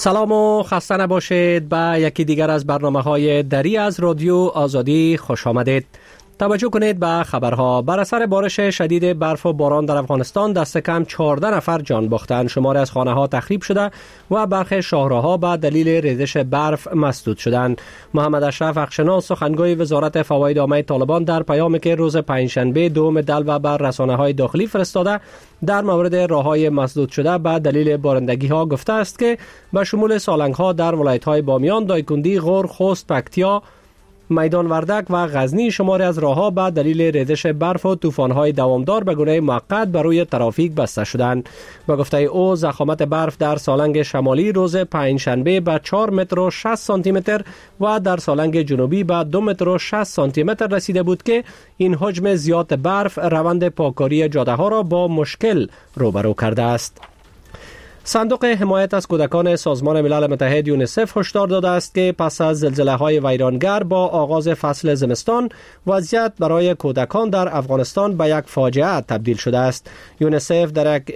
سلام و خسته نباشید. به یکی دیگر از برنامه‌های دری از رادیو آزادی خوش آمدید. توجه کنید به خبرها. بر اثر بارش شدید برف و باران در افغانستان دست کم 14 نفر جان باختند. شماری از خانه‌ها تخریب شده و برخی شاهراه‌ها به دلیل ریزش برف مسدود شدند. محمد اشرف اخشنا، سخنگوی وزارت فواید عامه طالبان، در پیامی که روز پنجشنبه 2 دلو بر رسانه‌های داخلی فرستاده در مورد راه‌های مسدود شده به دلیل بارندگی‌ها گفته است که به شمول سالنگ‌ها در ولایت‌های بامیان، دایکندی، غور، خوست، پکتیا، میدان وردک و غزنی شماری از راه‌ها به دلیل ریزش برف و طوفان‌های دوامدار به گونه موقت بر روی ترافیک بسته شدند. به گفته او، ضخامت برف در سالنگ شمالی روز پنجشنبه به 4 متر و 60 سانتی متر و در سالنگ جنوبی به 2 متر و 60 سانتی متر رسیده بود که این حجم زیاد برف روند پاککاری جاده‌ها را با مشکل روبرو کرده است. صندوق حمایت از کودکان سازمان ملل متحد یونیسف هشدار داده است که پس از زلزله‌های ویرانگر با آغاز فصل زمستان، وضعیت برای کودکان در افغانستان به یک فاجعه تبدیل شده است. یونیسف در یک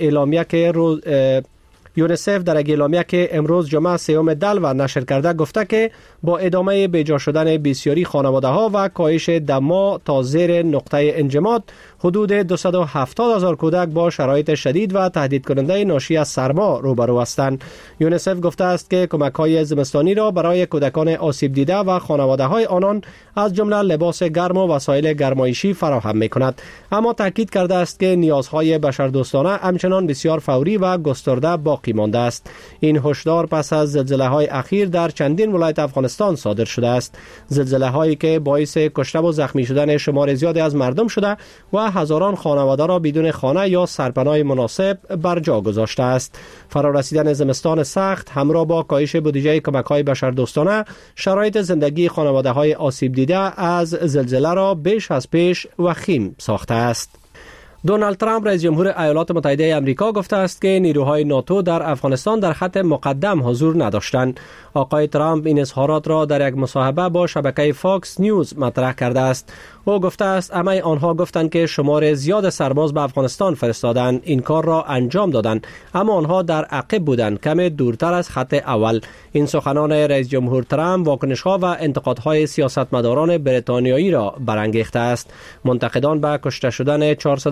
اعلامیه که امروز جمعه 3 دلو نشر کرده گفته که با ادامه بیجا شدن بسیاری خانواده‌ها و کاهش دما تا زیر نقطه انجماد، حدود 270,000 کودک با شرایط شدید و تهدید کننده ناشی از سرما روبرو هستند. یونیسف گفته است که کمک‌های زمستانی را برای کودکان آسیب دیده و خانواده‌های آنان از جمله لباس گرم و وسایل گرمایشی فراهم می‌کند، اما تاکید کرده است که نیازهای بشردوستانه همچنان بسیار فوری و گسترده باقی مانده است. این هشدار پس از زلزله‌های اخیر در چندین ولایت افغانستان صادر شده است. زلزله‌هایی که باعث کشته و زخمی شدن شمار زیادی از مردم شده و هزاران خانواده را بدون خانه یا سرپناه مناسب بر جا گذاشته است. فرارسیدن زمستان سخت همراه با کاهش بودجه کمک‌های بشردوستانه شرایط زندگی خانواده‌های آسیب دیده از زلزله را بیش از پیش وخیم ساخته است. دونالد ترامپ رئیس جمهور ایالات متحده آمریکا گفته است که نیروهای ناتو در افغانستان در خط مقدم حضور نداشتند. آقای ترامپ این اظهارات را در یک مصاحبه با شبکه فاکس نیوز مطرح کرده است. او گفته است همه آنها گفتند که شمار زیاد سرباز به افغانستان فرستادند، این کار را انجام دادند، اما آنها در عقب بودند، کمی دورتر از خط اول. این سخنان رئیس جمهور ترامپ واکنش‌ها و انتقادهای سیاستمداران بریتانیایی را برانگیخته است. منتقدان به کشته شدن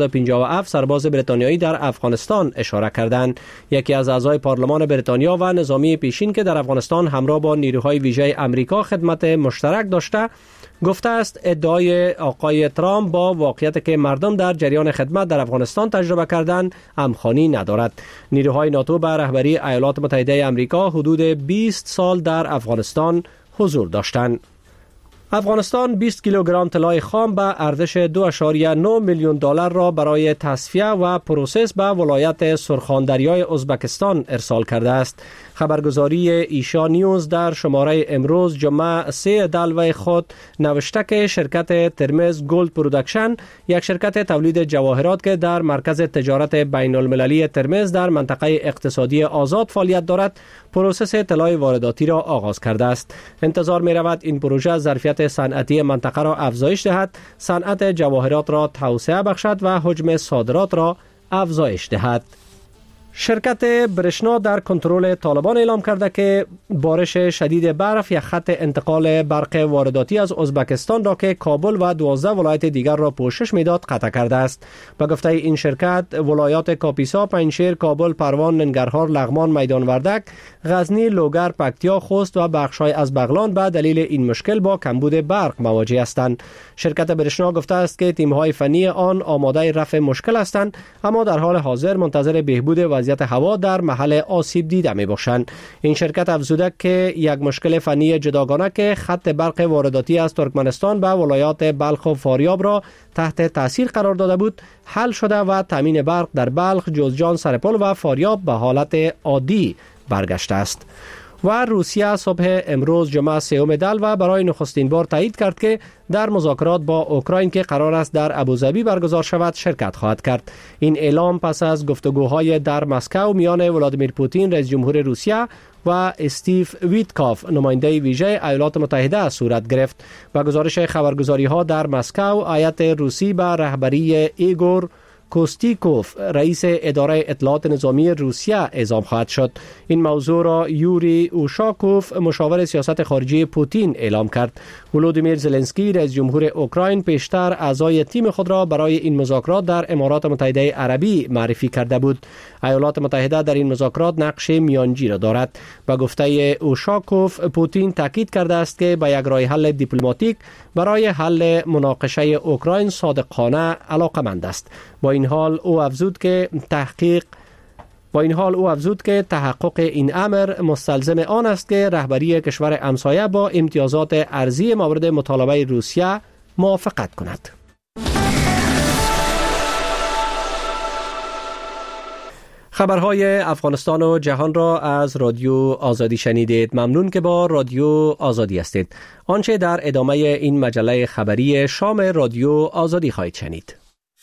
457 سرباز بریتانیایی در افغانستان اشاره کردند. یکی از اعضای پارلمان بریتانیا و نظامی پیشین که در افغانستان همراه با نیروهای ویژه آمریکا خدمت مشترک داشته، گفته است ادعای آقای ترامپ با واقعیت که مردم در جریان خدمت در افغانستان تجربه کردند همخوانی ندارد. نیروهای ناتو به رهبری ایالات متحده آمریکا حدود 20 سال در افغانستان حضور داشتند. افغانستان 20 کیلوگرم طلای خام به ارزش 2.9 میلیون دلار را برای تصفیه و پروسس به ولایت سرخاندریای ازبکستان ارسال کرده است. خبرگزاری ایشا نیوز در شماره امروز جمعه 3 دلو خود نوشته که شرکت ترمز گولد پروداکشن، یک شرکت تولید جواهرات که در مرکز تجارت بین المللی ترمز در منطقه اقتصادی آزاد فعالیت دارد، پروسس طلای وارداتی را آغاز کرده است. انتظار می رود این پروژه ظرفیت صنعتی منطقه را افزایش دهد، صنعت جواهرات را توسعه بخشد و حجم صادرات را افزایش دهد. شرکت برشنا در کنترل طالبان اعلام کرده که بارش شدید برف یک خط انتقال برق وارداتی از ازبکستان را که کابل و 12 ولایت دیگر را پوشش میداد قطع کرده است. به گفته این شرکت، ولایات کاپیسا، پنجشیر، کابل، پروان، ننگرهار، لغمان، میدان وردک، غزنی، لوگر، پکتیا، خوست و بخش‌های از بغلان به دلیل این مشکل با کمبود برق مواجه هستند. شرکت برشنا گفته است که تیم‌های فنی آن آماده رفع مشکل هستند، اما در حال حاضر منتظر بهبود وضعیت هوا در محل آسیب دیده می باشند. این شرکت افزوده که یک مشکل فنی جداگانه که خط برق وارداتی از ترکمنستان به ولایات بلخ و فاریاب را تحت تاثیر قرار داده بود حل شده و تامین برق در بلخ، جوزجان، سرپل و فاریاب به حالت عادی برگشته است. و روسیه صبح امروز جمعه 3 دلو برای نخستین بار تایید کرد که در مذاکرات با اوکراین که قرار است در ابوظبی برگزار شود شرکت خواهد کرد. این اعلام پس از گفتگوهای در مسکو میان ولادیمیر پوتین رئیس جمهور روسیه و استیو ویتکاف نماینده ویژه ایالات متحده صورت گرفت. با گزارش خبرگزاری‌ها در مسکو، هیئت روسی به رهبری ایگور کوستیکوف رئیس اداره اطلاعات نظامی روسیه اعزام خواهد شد. این موضوع را یوری اوشاکوف مشاور سیاست خارجی پوتین اعلام کرد. ولودیمیر زلنسکی رئیس جمهور اوکراین پیشتر اعضای تیم خود را برای این مذاکرات در امارات متحده عربی معرفی کرده بود. ایالات متحده در این مذاکرات نقش میانجی را دارد. با گفته اوشاکوف پوتین تاکید کرده است که به یک راه حل دیپلماتیک برای حل مناقشه اوکراین صادقانه علاقمند است. با این حال او افزود که تحقق این امر مستلزم آن است که رهبری کشور همسایه با امتیازات ارضی مورد مطالبه روسیه موافقت کند. خبرهای افغانستان و جهان را از رادیو آزادی شنیدید. ممنون که با رادیو آزادی هستید. آنچه در ادامه این مجله خبری شام رادیو آزادی خواهید شنید.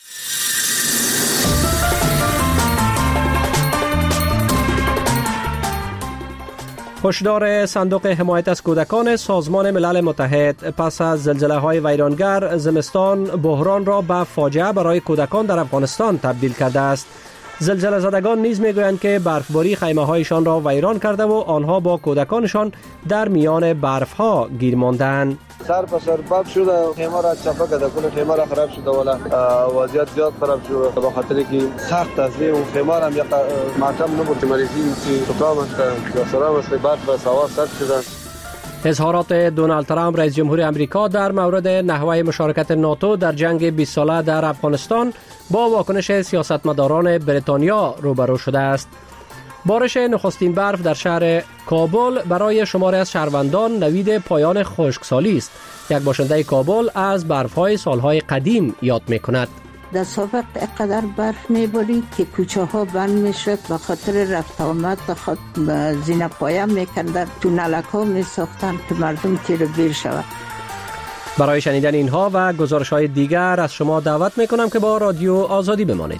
هشدار صندوق حمایت از کودکان سازمان ملل متحد: پس از زلزله‌های ویرانگر زمستان بحران را به فاجعه برای کودکان در افغانستان تبدیل کرده است. زلزله زدگان نیز میگویند که برفباری خیمه‌هایشان را ویران کرده و آنها با کودکانشان در میان برف‌ها گیر ماندند. سر په سر باب شده، خیمه را چپه کرده، کل خیمه را خراب شده، ولی وضعیت زیاد خراب شده به خاطر که سخت است. و خیمه را هم یک معتم نبود، مریضی که سکام است یا سرام است، برف و سوا سرد شدند. اظهارات دونالد ترامپ رئیس جمهور امریکا در مورد نحوه مشارکت ناتو در جنگ 20 ساله در افغانستان با واکنش سیاستمداران بریتانیا روبرو شده است. بارش نخستین برف در شهر کابل برای شماری از شهروندان نوید پایان خشکسالی است. یک باشنده کابل از برف‌های سالهای قدیم یاد می‌کند. در سابق اینقدر برف می‌بارید که کوچه ها بند می‌شد، به خاطر رفت آمد خود زینه پایه می‌کردند، تونلک ها می‌ساختند که مردم تیر بیر شود. برای شنیدن اینها و گزارش‌های دیگر از شما دعوت می‌کنم که با رادیو آزادی بمانید.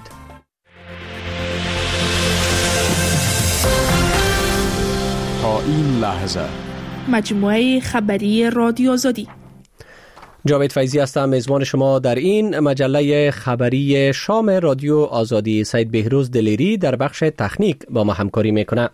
تا این لحظه مجموعه خبری رادیو آزادی. جاوید فیضی هستم، میزبان شما در این مجله خبری شام رادیو آزادی. سید بهروز دلیری در بخش تکنیک با ما همکاری میکنه.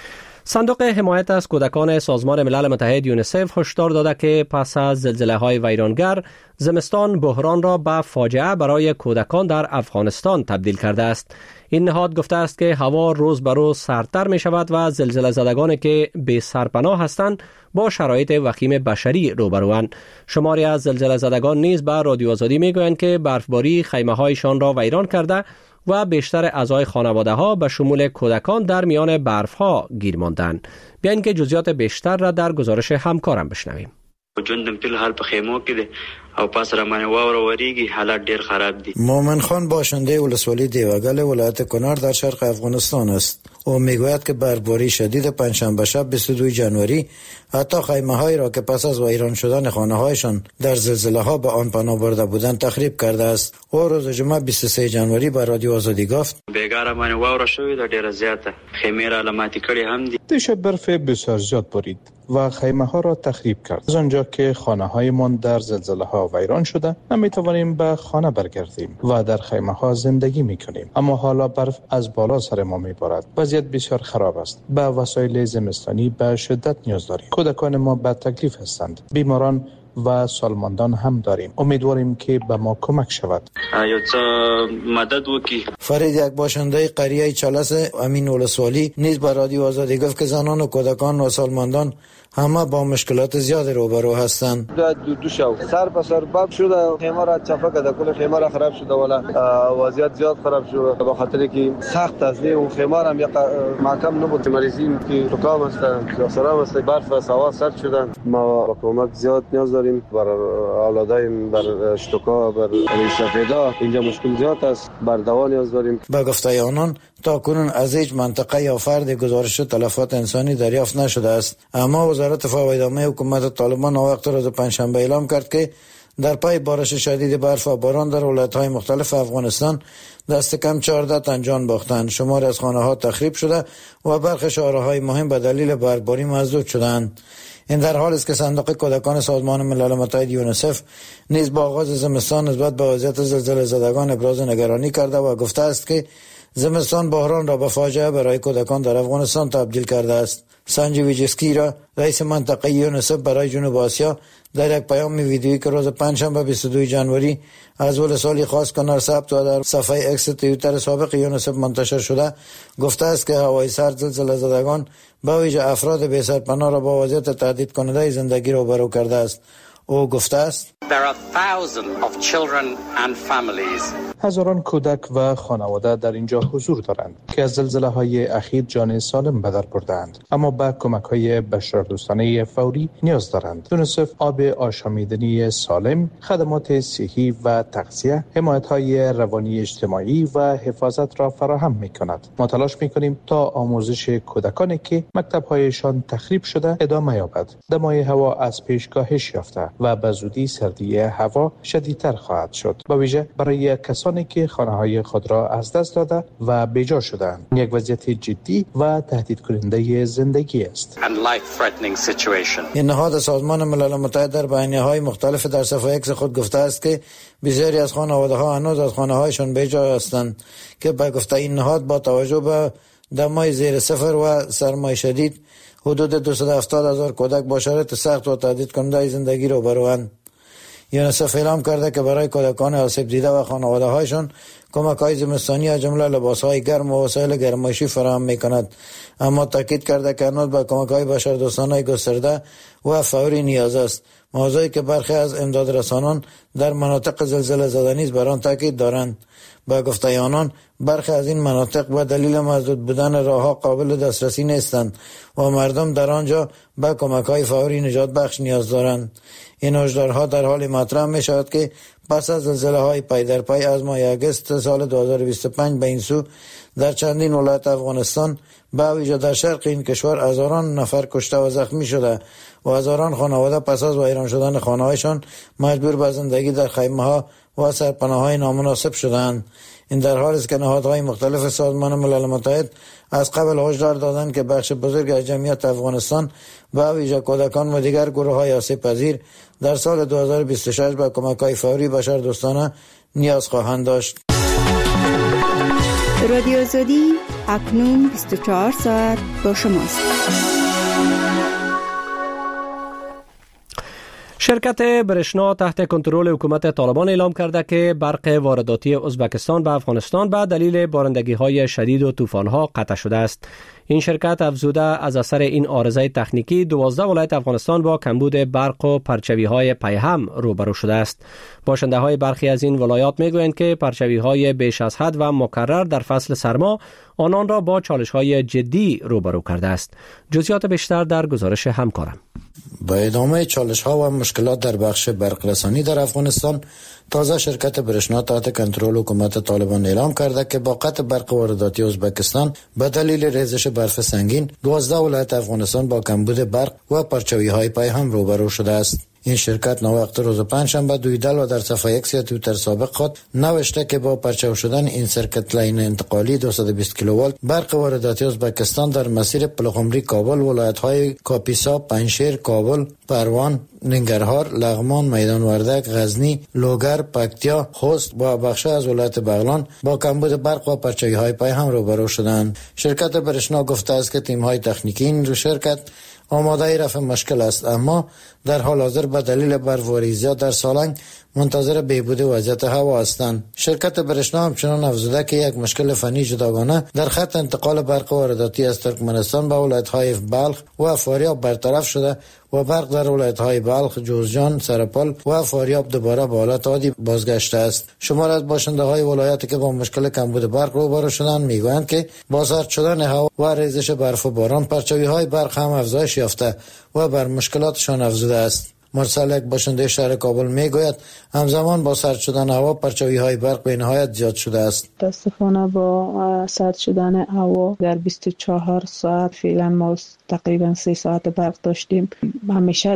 صندوق حمایت از کودکان سازمان ملل متحد یونیسف هشدار داده که پس از زلزله‌های ویرانگر زمستان بحران را به فاجعه برای کودکان در افغانستان تبدیل کرده است. این نهاد گفته است که هوا روز به روز سردتر می شود و زلزله زدگانی که بی سرپناه هستند با شرایط وخیم بشری روبروند. شماری از زلزله زدگان نیز به رادیو آزادی می گویند که برفباری خیمه هایشان را ویران کرده و بیشتر اعضای خانواده ها به شمول کودکان در میان برف ها گیر ماندند. بیاین که جزئیات بیشتر را در گزارش همکارم بشنویم. ژوندم په حال په خیمو کې دي او پاس را باندې واوره وریږي، حالات ډیر خراب دي. مومن خان باشنده ولسوالی دیوگل ولایت کنر در شرق افغانستان است. او میگوید که برفباری شدید پنجشنبه شب 22 جنوری حتی خیمه هایی را که پس از ویران شدن خانه هایشان در زلزله ها به آن پناه برده بودند تخریب کرده است. او روز جمعه 23 جنوری به رادیو آزادی گفت: بیگاره باندې واوره شوې ده ډیره زیاته، خیمه را علامتي کړي هم دي. دیشب برف بسیار زیاد بارید و خیمه ها را تخریب کرد. از آنجا که خانه هایمان در زلزله ها ویران شده نمیتوانیم به خانه برگردیم و در خیمه ها زندگی میکنیم. اما حالا برف از بالا سر ما میبارد. وضعیت بسیار خراب است. به وسایل زمستانی به شدت نیاز داریم. کودکان ما به تکلیف هستند. بیماران و سالمندان هم داریم. امیدواریم که به ما کمک شود. یو څه مدد وکړي. فرید یک باشنده قریه چالس امین ولسوالی نیز به رادیو آزادی گفت که زنان و کودکان و سالمندان همه با مشکلات زیاد روبرو هستند. دو شو سر په سر باب شده، خیمه را چپه کرده، کل خیمه را خراب شده، ولی وضعیت زیاد خراب شده به خاطر که سخت است. و خیمه را هم یک معتم نبود، مریضی که سکام است یا سرام است، برف و سوا سرد شدند. ما با کمک زیاد نیاز داریم بر اولادایم، بر اشتکا، بر سفیدا. اینجا مشکل زیاد است، بر دوا نیاز داریم. به گفته آنان تا کنون از هیچ منطقه یا فرد گزارش تلفات انسانی دریافت نشده است. اما وزارت دفاع و ادامه حکومت طالبان وقت روز پنجشنبه اعلام کرد که در پای بارش شدید برف و باران در ولایت‌های مختلف افغانستان دست کم 14 تن جان باختند. شماری از خانه‌ها تخریب شده و برخی شهرهای مهم به دلیل برفباری مسدود شدند. این در حالی است که صندوق کودکان سازمان ملل متحد یونیسف نیز با آغاز زمستان نسبت به وضعیت زلزله زدگان ابراز نگرانی کرده و گفته است که زمستان بحران را به فاجعه برای کودکان در افغانستان تبدیل کرده است. سانجی ویجسکی را رئیس منطقه یونیسف برای جنوب آسیا در یک پیام ویدیویی که روز پنجشنبه 22 جنوری از ولسوالی خواست کنار ثبت و در صفحه اکس توییتر سابق یونیسف منتشر شده گفته است که هوای سرد زلزله زدگان به ویژه افراد بی سرپناه را با وضعیت تهدید کننده زندگی روبرو کرده است. او گفته است هزاران کودک و خانواده در اینجا حضور دارند که از زلزله‌های اخیر جان سالم به در بردند، اما به کمک‌های بشردوستانه فوری نیاز دارند. یونیسف آب آشامیدنی سالم، خدمات صحی و تغذیه، حمایت‌های روانی اجتماعی و حفاظت را فراهم می‌کند. ما تلاش می‌کنیم تا آموزش کودکانی که مکتب‌هایشان تخریب شده ادامه یابد. دمای هوا از پیش کاهش یافته و به زودی سردی هوا شدیدتر خواهد شد، به ویژه برای کسانی که خانه‌های خود را از دست داده و بیجا شدند. یک وضعیت جدی و تهدید کننده زندگی است. این نهاد سازمان ملل متحد در بیانیه‌های مختلف در صفحه اکس خود گفته است که بسیاری از خانواده‌ها هنوز از خانه‌هایشان بیجا هستند که به گفته این نهاد با توجه به دمای زیر صفر و سرمای شدید حدود 270,000 کودک با شرایط سخت و تهدید کننده زندگی روبروند. یونیسف اعلام کرده که برای کودکان آسیب دیده و خانواده‌هایشان کمک‌های زمستانی از جمله لباس‌های گرم و وسایل گرمایشی فراهم می‌کند، اما تاکید کرده که هنوز به کمک‌های بشردوستانه گسترده و فوری نیاز است، موضوعی که برخی از امدادرسانان در مناطق زلزله زده نیز بر آن تاکید دارند. با گفته آنان برخی از این مناطق به دلیل مسدود بودن راه‌ها قابل دسترسی نیستند و مردم در آنجا به کمک‌های فوری نجات بخش نیاز دارند. این هشدارها در حال مطرح می شود که پس از زلزله‌های پی در پی از ماه اگست سال 2025 به این سو در چندین ولایت افغانستان به ویژه در شرق این کشور هزاران نفر کشته و زخمی شده و هزاران خانواده پس از ویران شدن خانه‌هایشان مجبور به زندگی در خیمه‌ها و سرپناه‌های نامناسب شدند. این در حالی است که نهادهای مختلف سازمان ملل متحد از قبل هشدار دادند که بخش بزرگ از جمعیت افغانستان به ویژه کودکان و دیگر گروه‌های آسیب‌پذیر در سال 2026 به کمک‌های فوری بشردوستانه نیاز خواهند داشت. رادیو آزادی اکنون 24 ساعت با شماست. شرکت برشنا تحت کنترل حکومت طالبان اعلام کرده که برق وارداتی ازبکستان به افغانستان به دلیل بارندگی‌های شدید و طوفان‌ها قطع شده است. این شرکت افزوده از اثر این عارضه تکنیکی 12 ولایت افغانستان با کمبود برق و پرچوی‌های پیهم روبرو شده است. باشنده‌های برخی از این ولایات می‌گویند که پرچوی‌های بیش از حد و مکرر در فصل سرما آنان را با چالش‌های جدی روبرو کرده است. جزئیات بیشتر در گزارش همکارم. با ادامه چالش‌ها و مشکلات در بخش برق رسانی در افغانستان، تازه شرکت برشنا تحت کنترل حکومت طالبان اعلام کرده که با قطع برق وارداتی ازبکستان به دلیل ریزش برف سنگین 12 ولایت افغانستان با کمبود برق و پرچوی‌های پیهم روبرو شده است. این شرکت نوقت روز پنجشنبه دویدل و در صفحه اکس یا توییتر سابق خود نوشته که با پرچو شدن این سرکت لاین انتقالی 220 کیلوولت برق وارداتی ازبکستان در مسیر پلخمری کابل، ولایت‌های کاپیسا، پنجشیر، کابل، پروان، ننگرهار، لغمان، میدان وردک، غزنی، لوگر، پکتیا، خوست و بخش از ولایت بغلان با کمبود برق و پرچوی‌های پیهم روبرو شدند. شرکت برشنا گفته است که تیم‌های تکنیکی این شرکت آماده رفع مشکل است، اما در حال حاضر به دلیل برف‌باری زیاد در سالنگ منتظر بهبود وضعیت هوا هستند. شرکت برشنا همچنان افزوده که یک مشکل فنی جداگانه در خط انتقال برق وارداتی از ترکمنستان به ولایت‌های بلخ و فاریاب برطرف شده و برق در ولایت‌های بلخ، جوزجان، سرپل و فاریاب دوباره به حالت عادی بازگشته است. شمار از باشنده‌های ولایاتی که با مشکل کمبود برق روبرو شدند میگویند که با سرد شدن هوا و ریزش برف و باران پرچوی‌های برق هم افزایش یافته و بر مشکلاتشان افزوده است. مرسل یک باشنده شهر کابل میگوید همزمان با سرد شدن هوا پرچاوی های برق به نهایت زیاد شده است. متاسفانه با سرد شدن هوا در 24 ساعت فعلا ما تقریبا 3 ساعت برق داشتیم. همیشه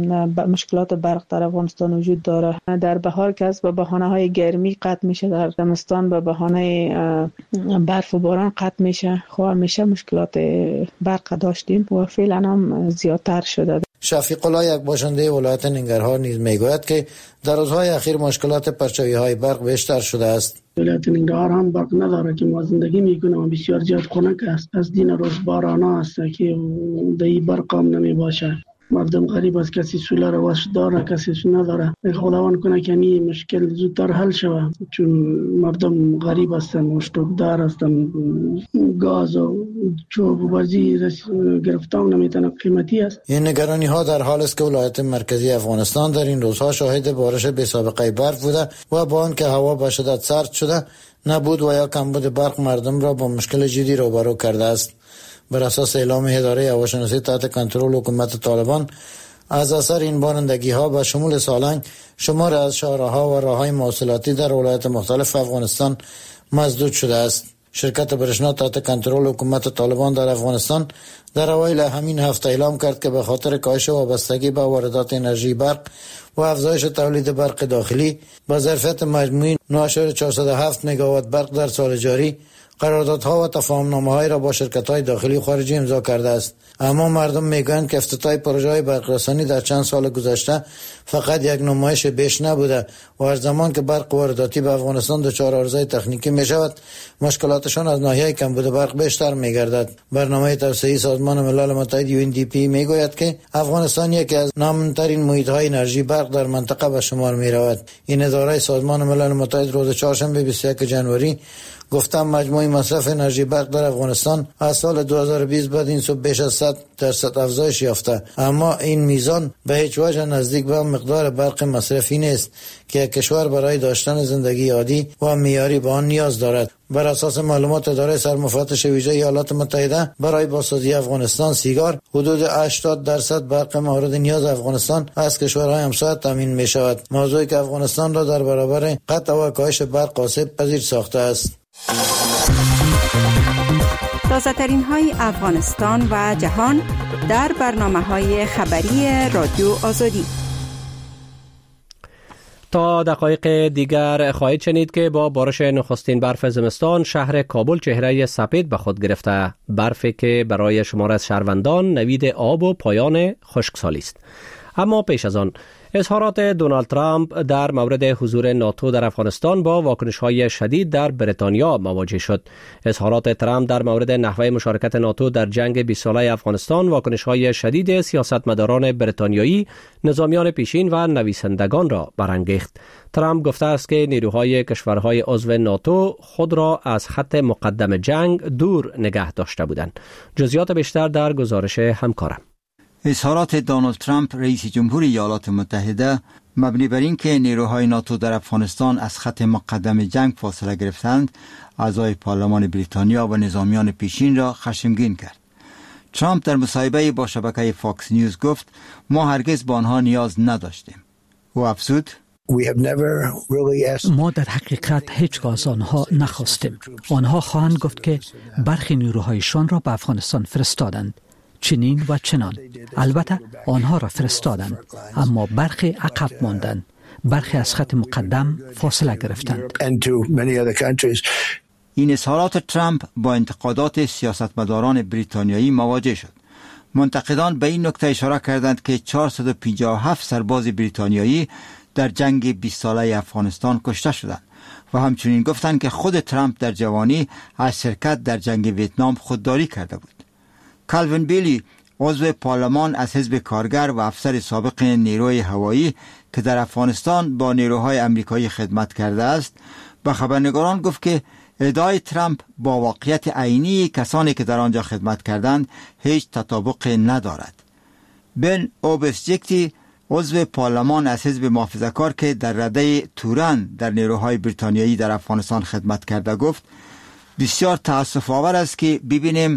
مشکلات برق در افغانستان وجود داره. در بهار که از به بهانه های گرمی قطع میشه، در زمستان به بهانه برف و باران قطع میشه. خب همیشه مشکلات برق داشتیم و فعلا هم زیادتر شده. شفیق الله یک باشنده ولایت ننگرهار نیز میگوید که در روزهای اخیر مشکلات پرچاوی های برق بیشتر شده است. ولایت ننگرهار هم برق نداره که ما زندگی میکنیم و بسیار زیاد خنک است. از دین روز باران است که دی برق هم نمی باشه. مردم غریب است، کسی سولر واش داره کسی نداره. خداوند کنه که این مشکل زودتر حل شود، چون مردم غریب هستند، مشتوکدار هستند، گاز و چوب و برزی گرفتن نمیتونه قیمتی است. این نگرانی ها در حال است که ولایت مرکزی افغانستان در این روزها شاهد بارش بی سابقه برف بوده و با آنکه هوا به شدت سرد شده، نبود و یا کمبود برق مردم را با مشکل جدی روبرو کرده است. بر اساس اعلام اداره هواشناسی تحت کنترل حکومت طالبان، از اثر این بارندگی ها به شمول سالنگ شمار از شهرها و راههای مواصلاتی در ولایات مختلف افغانستان مسدود شده است. شرکت برشنا تحت کنترل حکومت طالبان در افغانستان در اوایل همین هفته اعلام کرد که به خاطر کاهش وابستگی به واردات انرژی برق و افزایش تولید برق داخلی با ظرفیت مجموعی 9.407 مگاوات برق در سال جاری قراردادها و تفاهم‌نامه‌های را با شرکت‌های داخلی و خارجی امضا کرده است. اما مردم میگویند که افتتاح پروژه‌های برق‌رسانی در چند سال گذشته فقط یک نمایش بیش نبوده و هر زمان که برق وارداتی به افغانستان دچار عرضه تکنیکی می‌شود، مشکلاتشان از ناحیه کمبود برق بیشتر می‌گردد. برنامه توسعه‌ای سازمان ملل متحد UNDP میگوید که افغانستان یکی از نامن‌ترین محیط‌های انرژی برق در منطقه به شمار می‌رود. این اداره سازمان ملل متحد روز چهارشنبه 21 ژانویه گفتم مجموعی مصرف انرژی برق در افغانستان از سال 2020 بعد این سو بیش از 100% افزایش یافته، اما این میزان به هیچ وجه نزدیک به مقدار برق مصرفی نیست که کشور برای داشتن زندگی عادی و معیاری به آن نیاز دارد. بر اساس معلومات اداره سرمفتش ویژه ایالات متحده، برای بازسازی افغانستان سیگار حدود 80% برق مورد نیاز افغانستان از کشورهای همسایه تامین می شود، موضوعی که افغانستان را در برابر قطع و کاهش برق آسیب پذیر ساخته است. تازه ترین های افغانستان و جهان در برنامه های خبری رادیو آزادی. تا دقایق دیگر خواهید شنید که با بارش نخستین برف زمستان شهر کابل چهره سپید به خود گرفته. برفی که برای شمار از شهروندان نوید آب و پایان خشکسالی است. اما پیش از آن اظهارات دونالد ترامپ در مورد حضور ناتو در افغانستان با واکنش‌های شدید در بریتانیا مواجه شد. اظهارات ترامپ در مورد نحوه مشارکت ناتو در جنگ 20 ساله افغانستان واکنش‌های شدید سیاستمداران بریتانیایی، نظامیان پیشین و نویسندگان را برانگیخت. ترامپ گفته است که نیروهای کشورهای عضو ناتو خود را از خط مقدم جنگ دور نگه داشته بودند. جزئیات بیشتر در گزارش همکارم. اظهارات دونالد ترامپ رئیس جمهور ایالات متحده مبنی بر این که نیروهای ناتو در افغانستان از خط مقدم جنگ فاصله گرفتند، اعضای پارلمان بریتانیا و نظامیان پیشین را خشمگین کرد. ترامپ در مصاحبه با شبکه فاکس نیوز گفت ما هرگز به آنها نیاز نداشتیم. او افزود ما در حقیقت هیچگاه از آنها نخواستیم. آنها خواهند گفت که برخی نیروهایشان را به افغانستان فرستادند، چنین و چنان. البته آنها را فرستادند، اما برخی عقب ماندند، برخی از خط مقدم فاصله گرفتند. این اظهارات ترامپ با انتقادات سیاستمداران بریتانیایی مواجه شد. منتقدان به این نکته اشاره کردند که 457 سرباز بریتانیایی در جنگ 20 ساله افغانستان کشته شدند و همچنین گفتند که خود ترامپ در جوانی از شرکت در جنگ ویتنام خودداری کرده بود. کالوین بیلی، عضو پارلمان از حزب کارگر و افسر سابق نیروی هوایی که در افغانستان با نیروهای امریکایی خدمت کرده است، به خبرنگاران گفت که ادعای ترامپ با واقعیت عینی کسانی که در آنجا خدمت کردند هیچ تطابق ندارد. بن اوبسجکتی، عضو پارلمان از حزب محافظه‌کار که در رده تورن در نیروهای بریتانیایی در افغانستان خدمت کرده، گفت بسیار تأسف آور است که ببینیم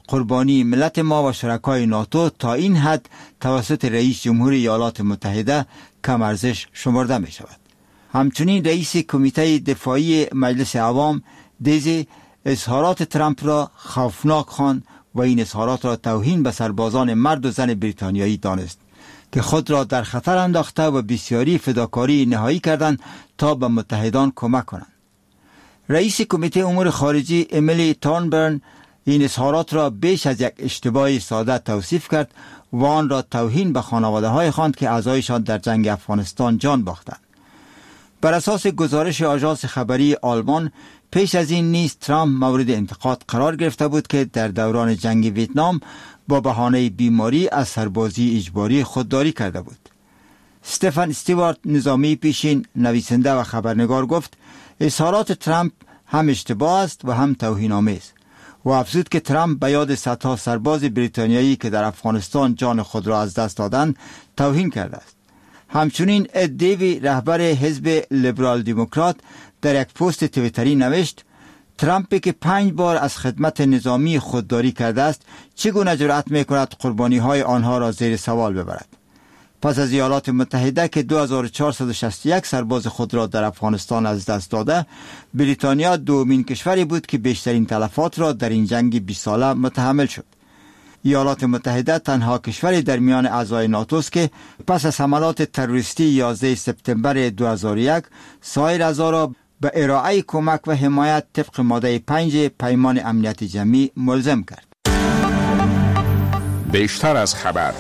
قربانی ملت ما و شرکای ناتو تا این حد توسط رئیس جمهور ایالات متحده کم ارزش شمرده می شود. همچنین رئیس کمیته دفاعی مجلس عوام دیزی اظهارات ترامپ را خوفناک خواند و این اظهارات را توهین به سربازان مرد و زن بریتانیایی دانست که خود را در خطر انداخته و بسیاری فداکاری نهایی کردند تا به متحدان کمک کنند. رئیس کمیته امور خارجی امیلی تورنبرن این اظهارات را بیش از یک اشتباه ساده توصیف کرد و آن را توهین به خانواده های خواند که اعضایشان در جنگ افغانستان جان باختند. بر اساس گزارش آژانس خبری آلمان پیش از این نیز ترامپ مورد انتقاد قرار گرفته بود که در دوران جنگ ویتنام با بهانه بیماری از سربازی اجباری خودداری کرده بود. استفن استیوارت نظامی پیشین نویسنده و خبرنگار گفت اظهارات ترامپ هم اشتباه است و هم توهین‌آمیز و افزود که ترامپ به یاد صدها سرباز بریتانیایی که در افغانستان جان خود را از دست دادند توهین کرده است. همچنین اد دیوی رهبر حزب لیبرال دموکرات در یک پست توییتری نوشت ترامپی که 5 بار از خدمت نظامی خودداری کرده است چگونه جرأت می‌کند قربانی‌های آنها را زیر سوال ببرد. پس از ایالات متحده که 2461 سرباز خود را در افغانستان از دست داده، بریتانیا دومین کشوری بود که بیشترین تلفات را در این جنگ 20 ساله متحمل شد. ایالات متحده تنها کشوری در میان اعضای ناتو است که پس از حملات تروریستی 11 سپتامبر 2001 سایر اعضا را به ارائه کمک و حمایت طبق ماده 5 پیمان امنیت جمعی ملزم کرد. بیشتر از خبر.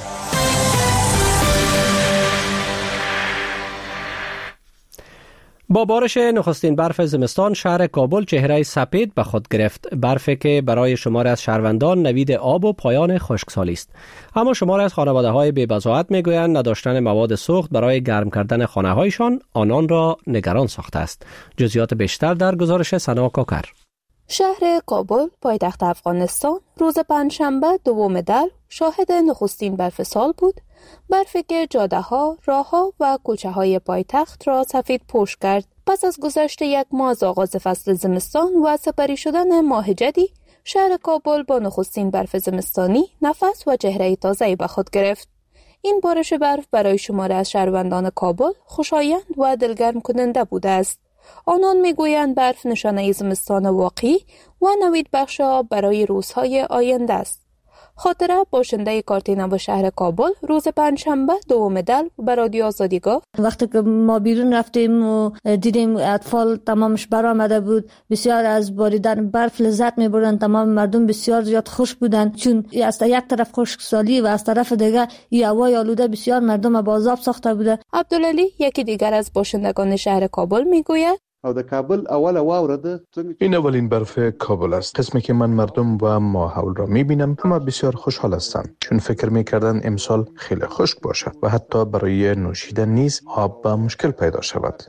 با بارش نخستین برف زمستان شهر کابل چهره سپید به خود گرفت. برفی که برای شمار از شهروندان نوید آب و پایان خشکسالی است. اما شمار از خانواده‌های بی‌بضاعت میگویند نداشتن مواد سوخت برای گرم کردن خانه‌هایشان آنان را نگران ساخته است. جزئیات بیشتر در گزارش سنا کاکر. شهر کابل پایتخت افغانستان روز پنجشنبه 2 دلو شاهد نخستین برف سال بود. برفی که جاده‌ها، راه‌ها و کوچه‌های پایتخت را سفید پوش کرد. پس از گذشت 1 ماه از آغاز فصل زمستان و سپری شدن ماه جدی، شهر کابل با نخستین برف زمستانی نفس و چهره تازه‌ای به خود گرفت. این بارش برف برای شمار از شهروندان کابل خوشایند و دلگرم کننده بوده است. آنان میگویند برف نشانه زمستان واقعی و نوید بخش آب برای روزهای آینده است. خاطره باشنده کارتینا شهر کابل روز پنجشنبه 2 دلو به رادیو آزادی گفت وقتی که ما بیرون رفتیم و دیدیم اطفال تمامش برآمده بود، بسیار از باریدن برف لذت می‌بردند. تمام مردم بسیار زیاد خوش بودند، چون از یک طرف خشکسالی و از طرف دیگر این هوای آلوده بسیار مردم بازاب ساخته بوده. عبدالعلی یکی دیگر از باشندگان شهر کابل میگوید او د کابل اول واوره ده. این اولین برف کابل است. قسمی که من مردم و ماحول را میبینم اما بسیار خوشحال هستند، چون فکر میکردن امسال خیلی خشک باشد و حتی برای نوشیدن نیز آب با مشکل پیدا شود.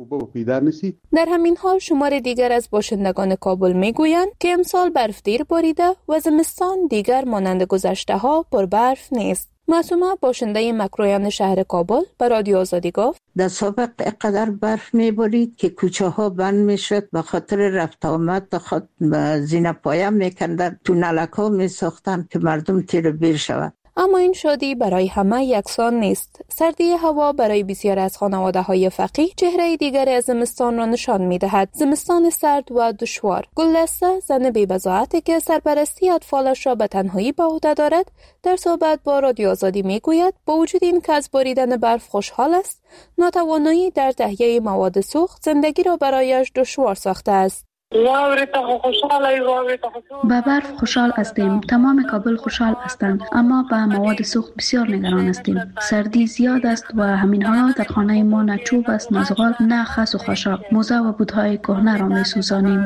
در همین حال شمار دیگر از باشندگان کابل میگویند که امسال برف دیر باریده و زمستان دیگر مانند گذشته ها پر برف نیست. معصومه باشنده مکرویان شهر کابل به رادیو آزادی گفت در سابق اقدر برف میبارید که کوچه ها بند میشد، به خاطر رفت آمد خود زینه پایه میکندن، تونلک ها میساختن که مردم تیر بیر شود. اما این شادی برای همه یکسان نیست. سردی هوا برای بسیار از خانواده‌های فقیر چهره دیگر از زمستان را نشان می‌دهد. زمستان سرد و دشوار. گلدسته زن بی‌بضاعتی که سرپرستی اطفالش را به تنهایی به عهده دارد، در صحبت با رادیو آزادی می‌گوید با وجود این که از باریدن برف خوشحال است، ناتوانایی در تهیه مواد سوخت زندگی را برایش دشوار ساخته است. با برف خوشحال هستیم. تمام کابل خوشحال هستند، اما با مواد سوخت بسیار نگران هستیم. سردی زیاد است و همین حالا در خانه ما نه چوب است، نه زغال، نه خس و خاشاک. موزه و بودهای کهنه را می‌سوزانیم.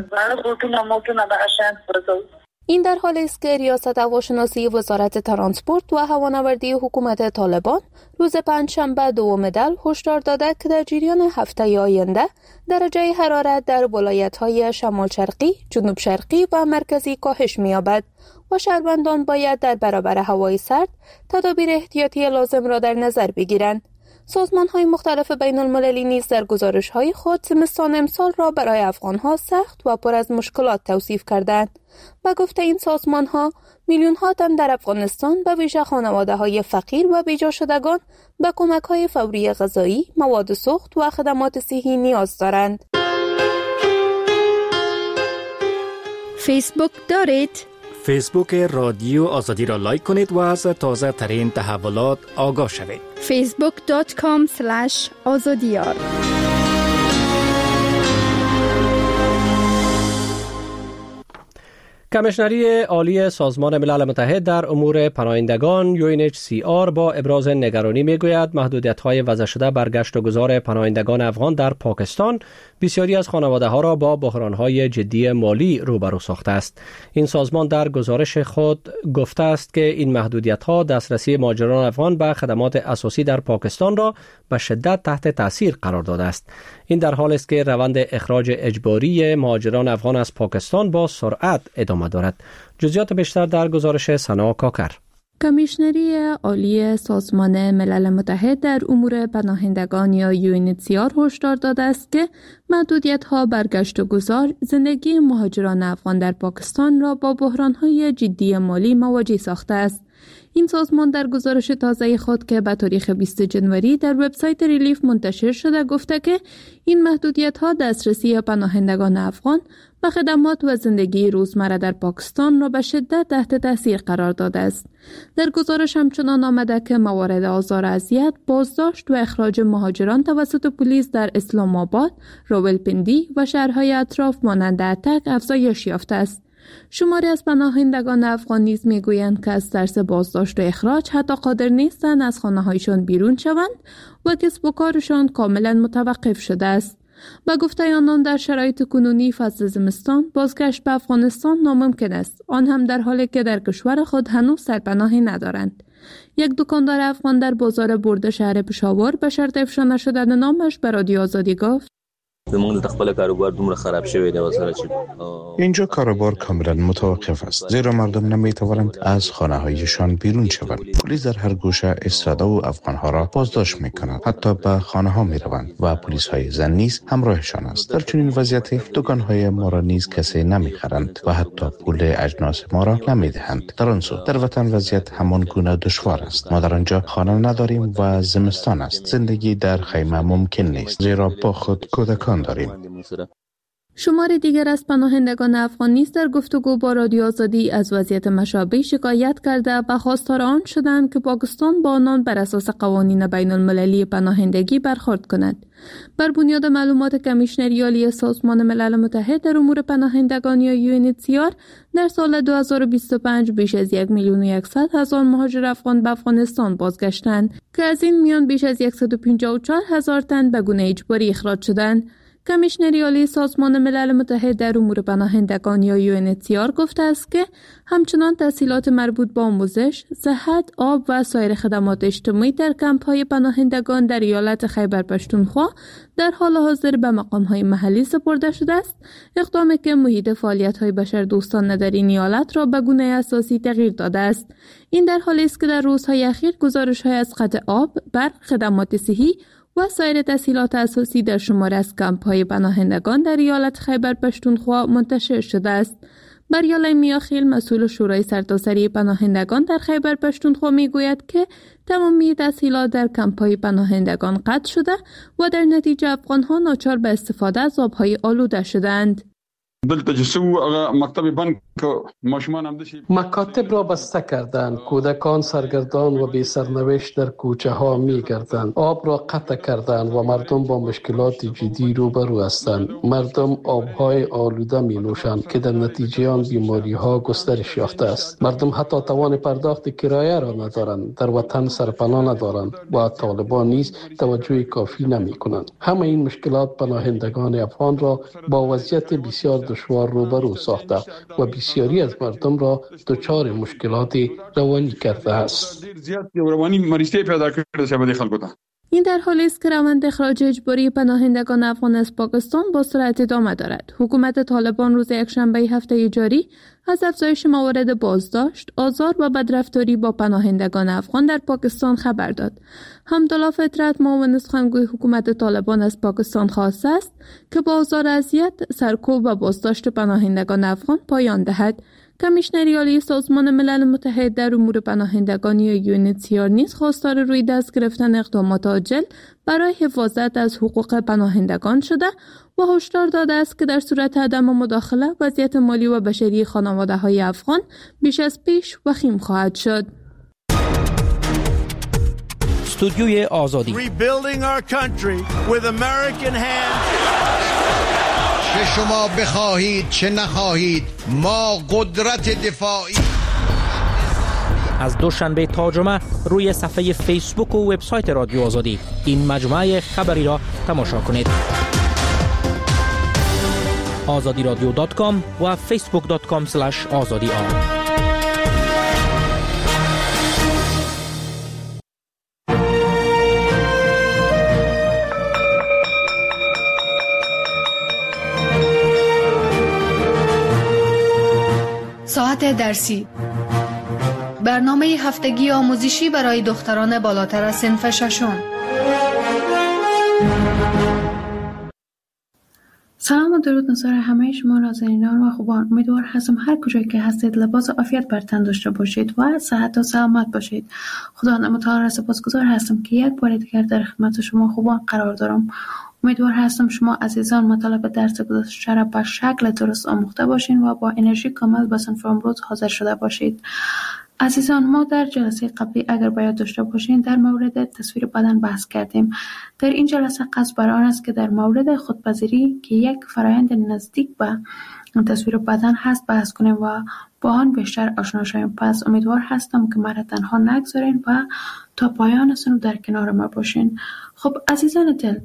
این در حالی است که ریاست هواشناسی وزارت ترانسپورت و هوانوردی حکومت طالبان روز پنجشنبه 2 دلو هشدار داده که در جریان هفته آینده درجه حرارت در ولایت‌های شمال شرقی، جنوب شرقی و مرکزی کاهش می‌یابد و شهروندان باید در برابر هوای سرد تدابیر احتیاطی لازم را در نظر بگیرند. سازمان‌های مختلف بین‌المللی نیز در گزارش‌های خود زمستان امسال را برای افغان‌ها سخت و پر از مشکلات توصیف کردند. با گفته این سازمان‌ها میلیون‌ها تن در افغانستان به ویژه خانواده‌های فقیر و بیجا شدگان به کمک‌های فوری غذایی، مواد سوخت و خدمات صحی نیاز دارند. فیسبوک دارید؟ فیسبوک رادیو آزادی را لایک کنید و از تازه ترین تحولات آگاه شوید. facebook.com/azadiyar. کمیشنری عالی سازمان ملل متحد در امور پناهندگان UNHCR با ابراز نگرانی میگوید محدودیت‌های وضع شده بر گشت و گذار پناهندگان افغان در پاکستان بسیاری از خانواده‌ها را با بحران‌های جدی مالی روبرو ساخته است. این سازمان در گزارش خود گفته است که این محدودیت‌ها دسترسی مهاجران افغان به خدمات اساسی در پاکستان را به شدت تحت تاثیر قرار داده است. این در حالی است که روند اخراج اجباری مهاجران افغان از پاکستان با سرعت ادامه دارد. جزئیات بیشتر در گزارش سنا کاکر. کمیشنری عالی سازمان ملل متحد در امور پناهندگان یا UNHCR هشدار داده است که محدودیت‌ها بر گشت و گذار زندگی مهاجران افغان در پاکستان را با بحران‌های جدی مالی مواجه ساخته است. این سازمان در گزارش تازه خود که به تاریخ 20 جنوری در وبسایت ریلیف منتشر شده گفته که این محدودیت‌ها دسترسی پناهندگان افغان به خدمات و زندگی روزمره در پاکستان را به شدت تحت تاثیر قرار داده است. در گزارش همچنان آمده که موارد آزار و اذیت، بازداشت و اخراج مهاجران توسط پلیس در اسلام آباد، راولپندی و شهرهای اطراف مانند اتک افزایش یافته است. شماری از پناهندگان افغان نیز میگویند که از ترس بازداشت و اخراج حتی قادر نیستند از خانه‌هایشان بیرون شوند و کسب و کارشان کاملا متوقف شده است. با گفته آنان در شرایط کنونی فصل زمستان بازگشت به افغانستان ناممکن است، آن هم در حالی که در کشور خود هنوز سرپناهی ندارند. یک دکاندار افغان در بازار برده شهر پشاور به شرط افشا نشدن نامش به رادیو آزادی گفت: زمونږ د خپل کاروبار دومره خراب شوی دی وسره چې اینجا کاروبار کاملا متوقف است، زیرا مردم نمیتوانند از خانه‌هایشان بیرون شوند. پلیس در هر گوشه ایستاده و افغان‌ها را بازداشت می‌کند، حتی به خانه‌ها می‌روند و پلیس‌های زن نیز همراهشان است. در چنین وضعیتی دکان‌های ما را نیز کسی نمی‌خرند و حتی پول اجناس ما را نمی‌دهند. در آن سو در وطن وضعیت همان گونه دشوار است. ما در آنجا خانه نداریم و زمستان است. زندگی در خیمه ممکن نیست، زیرا با خود کودکان داریم. شمار دیگر از پناهندگان افغان نیز در گفتگو با رادیو آزادی از وضعیت مشابه شکایت کرده و خواستار آن شدند که پاکستان با آنان بر اساس قوانین بین المللی پناهندگی برخورد کند. بر بنیاد معلومات کمیشنری عالی سازمان ملل متحد در امور پناهندگان یا UNHCR در سال 2025 بیش از 1,100,000 مهاجر افغان به افغانستان بازگشتند که از این میان بیش از 154,000 تن به گونه اجباری اخراج شدند. کمیشنری عالی سازمان ملل متحد در امور پناهندگان یا UNHCR گفته است که همچنان تسهیلات مربوط به آموزش، صحت، آب و سایر خدمات اجتماعی در کمپ‌های پناهندگان در ایالت خیبر پختونخوا در حال حاضر به مقام‌های محلی سپرده شده است، اقدامی که محیط فعالیت‌های بشردوستانه در این ایالت را به گونه اساسی تغییر داده است. این در حالی است که در روزهای اخیر گزارش‌های از قطع آب، برق، خدمات صحی و سایر تسهیلات اساسی در شمار از کمپ‌های پناهندگان در ایالت خیبر پختونخوا منتشر شده است. بریالای میاخیل مسئول شورای سرتاسری پناهندگان در خیبر پختونخوا میگوید که تمامی تسهیلات در کمپ‌های پناهندگان قطع شده و در نتیجه افغان‌ها ناچار به استفاده از آب‌های آلوده شدند. مکاتب را بسته کردند، کودکان سرگردان و بی سرنوشت در کوچه ها می گردند، آب را قطع کردند و مردم با مشکلات جدی روبرو هستند. مردم آبهای آلوده می نوشند که در نتیجه آن بیماری ها گسترش یافته است. مردم حتی توان پرداخت کرایه را ندارند، در وطن سرپناه ندارند و طالبان نیز توجه کافی نمی کنند. همه این مشکلات پناهندگان افغان را با وضعیت بسیار دشوار روبرو ساخته و بسیاری از مردم را دچار مشکلات روانی کرده است. این در حالی است که روند اخراج اجباری پناهندگان افغان از پاکستان با سرعت ادامه دارد. حکومت طالبان روز یکشنبه هفته جاری از افزایش موارد بازداشت، آزار و بدرفتاری با پناهندگان افغان در پاکستان خبر داد. حمدالله فطرت، معاون سخنگوی حکومت طالبان از پاکستان خواسته است که با آزار و اذیت، سرکوب و بازداشت پناهندگان افغان پایان دهد. کمیشنر عالی سازمان ملل متحد در امور پناهندگان یا UNHCR نیز خواستار روی دست گرفتن اقدامات عاجل برای حفاظت از حقوق پناهندگان شده و هشدار داده است که در صورت عدم مداخله وضعیت مالی و بشری خانواده‌های افغان بیش از پیش وخیم خواهد شد. استودیوی آزادی چه شما بخواهید چه نخواهید ما قدرت دفاعی. از دوشنبه تا جمعه روی صفحه فیسبوک و وبسایت رادیو آزادی این مجموعه خبری را تماشا کنید. azadiradio.com و facebook.com/azadi. ساعت درسی، برنامه هفتگی آموزشی برای دختران بالاتر از صنف ششم. سلام و درود نظر همه شما نازنینان و خوبان. امیدوار هستم هر کجایی که هستید لباس عافیت بر تن داشته باشید و صحت و سلامت باشید. خدا متعال را سپاسگزار هستم که یک بار دیگر در خدمت شما خوبان قرار دارم. امیدوار هستم شما عزیزان مطالب درس گذشته را به شکل درست آموخته باشین و با انرژی کامل به صنف امروز حاضر شده باشید. عزیزان، ما در جلسه قبلی اگر باید داشته باشین در مورد تصویر بدن بحث کردیم. در این جلسه قصد بر آن است که در مورد خودپذیری که یک فرآیند نزدیک به تصویر بدن هست بحث کنیم و با آن بیشتر آشنا شویم. پس امیدوار هستم که مرا تنها نگذارین و تا پایان سنو در کنار ما باشین. خب عزیزان دل،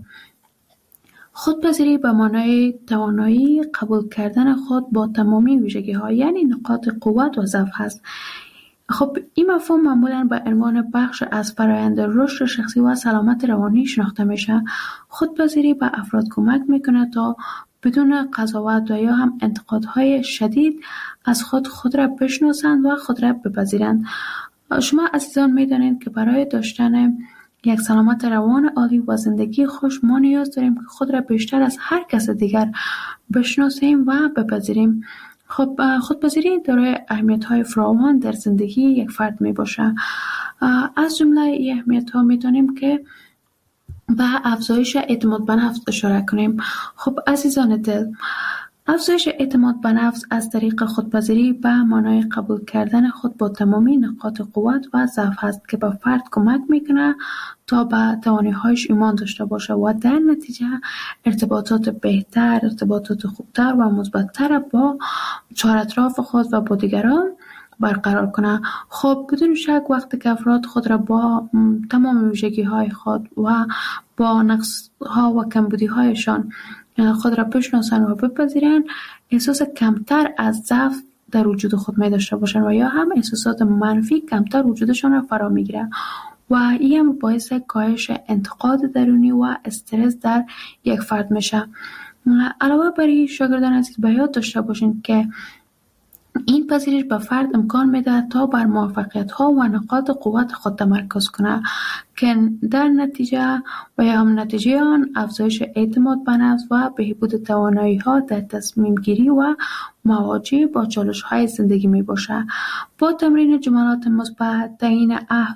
خودپذیری به معنای توانایی قبول کردن خود با تمامی ویژگی‌ها، یعنی نقاط قوت و ضعف هست. خب این مفهوم معمولاً به عنوان بخش از فرآیند رشد شخصی و سلامت روانی شناخته میشه. خودپذیری به افراد کمک میکنه تا بدون قضاوت و یا هم انتقادهای شدید از خود را بشناسند و خود را بپذیرند. شما عزیزان میدانید که برای داشتن یک سلامت روان عالی و زندگی خوش ما نیاز داریم که خود را بیشتر از هر کس دیگر بشناسیم و بپذیریم. خب خودپذیری دارای اهمیت‌های فراوان در زندگی یک فرد میباشه. از جمله این اهمیت‌ها میتونیم که به افزایش اعتماد به نفس اشاره کنیم. خب عزیزان دل، افزایش اعتماد به نفس از طریق خودپذیری به معنای قبول کردن خود با تمامی نقاط قوت و ضعف است که به فرد کمک میکنه تا به توانایی‌هایش ایمان داشته باشه و در نتیجه ارتباطات بهتر، ارتباطات خوبتر و مثبت‌تر با چهار اطراف خود و با دیگران برقرار کنه. خب بدون شک وقتی که افراد خود را با تمام ویژگی‌های خود و با نقص‌ها و کمبودی‌هایشان خود را بشناسن و بپذیرن، احساس کمتر از ضعف در وجود خود می داشته باشن و یا هم احساسات منفی کمتر وجودشان را فرا میگیره و این هم باعث کاهش انتقاد درونی و استرس در یک فرد میشه. علاوه بر این شاگردان عزیز به یاد داشته باشین که این پذیرش به فرد امکان میده تا بر موفقیت‌ها و نقاط قوت خود تمرکز کنه که در نتیجه و یا هم نتیجه آن افزایش اعتماد به نفس و بهبود توانایی‌ها در تصمیم گیری و مواجهه با چالش‌های زندگی می باشه. با تمرین جملات مثبت، تعیین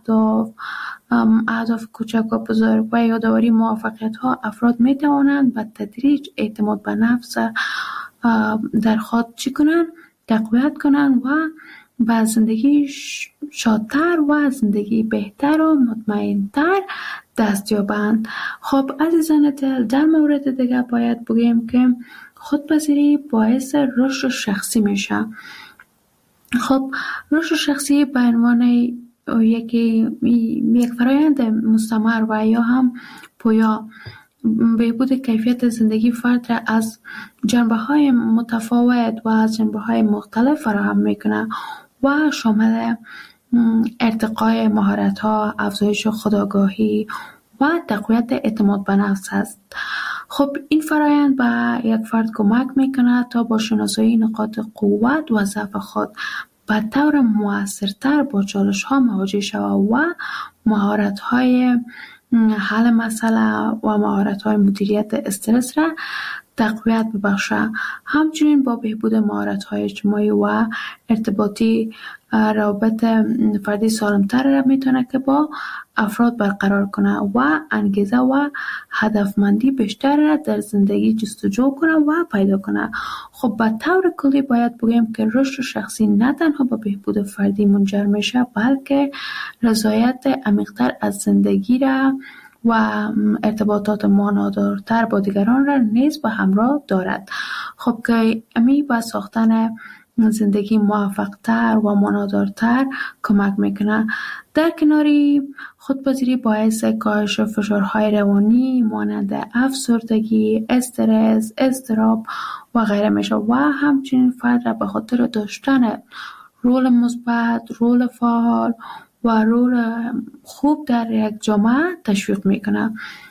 اهداف کوچک و بزرگ و یادآوری موفقیت‌ها، افراد می توانند به تدریج اعتماد به نفس در خود تقویت کنن و به زندگی شادتر و زندگی بهتر و مطمئنتر دست یابند. خب عزیزان دل، در مورد دیگه باید بگیم که خودپذیری باعث رشد شخصی میشه. خب رشد شخصی به عنوان یک فرآیند مستمر و یا هم پویا بهبود کیفیت زندگی فرد را از جنبه‌های متفاوت و از جنبه‌های مختلف فراهم می‌کنه و شامل ارتقای مهارت‌ها، افزایش خودآگاهی و تقویت اعتماد به نفس است. خب این فرآیند به یک فرد کمک می‌کنه تا با شناسایی نقاط قوت و ضعف خود به طور مؤثرتر با چالش‌ها مواجه شود و مهارت‌های حل مسئله و مهارت‌های مدیریت استرس را تقویت ببخشه. همچنین با بهبود مهارت‌های اجتماعی و ارتباطی روابط فردی سالمتر را میتونه که با افراد برقرار کنه و انگیزه و هدفمندی بیشتر را در زندگی جستجو کنه و پیدا کنه. خب به طور کلی باید بگیم که رشد شخصی نه تنها به بهبود فردی منجر میشه، بلکه رضایت عمیق‌تر از زندگی را و ارتباطات معنادارتر با دیگران را نیز به همراه دارد. خب که امی به ساختن زندگی موفق‌تر و معنادارتر کمک میکنه. در کناری خودپذیری باعث کاهش فشارهای روانی مانند افسردگی، استرس، اضطراب و غیره میشه و همچنین فرد را به خاطر داشتن رول مثبت، رول فعال و رول خوب در یک جامعه تشویق میکنه.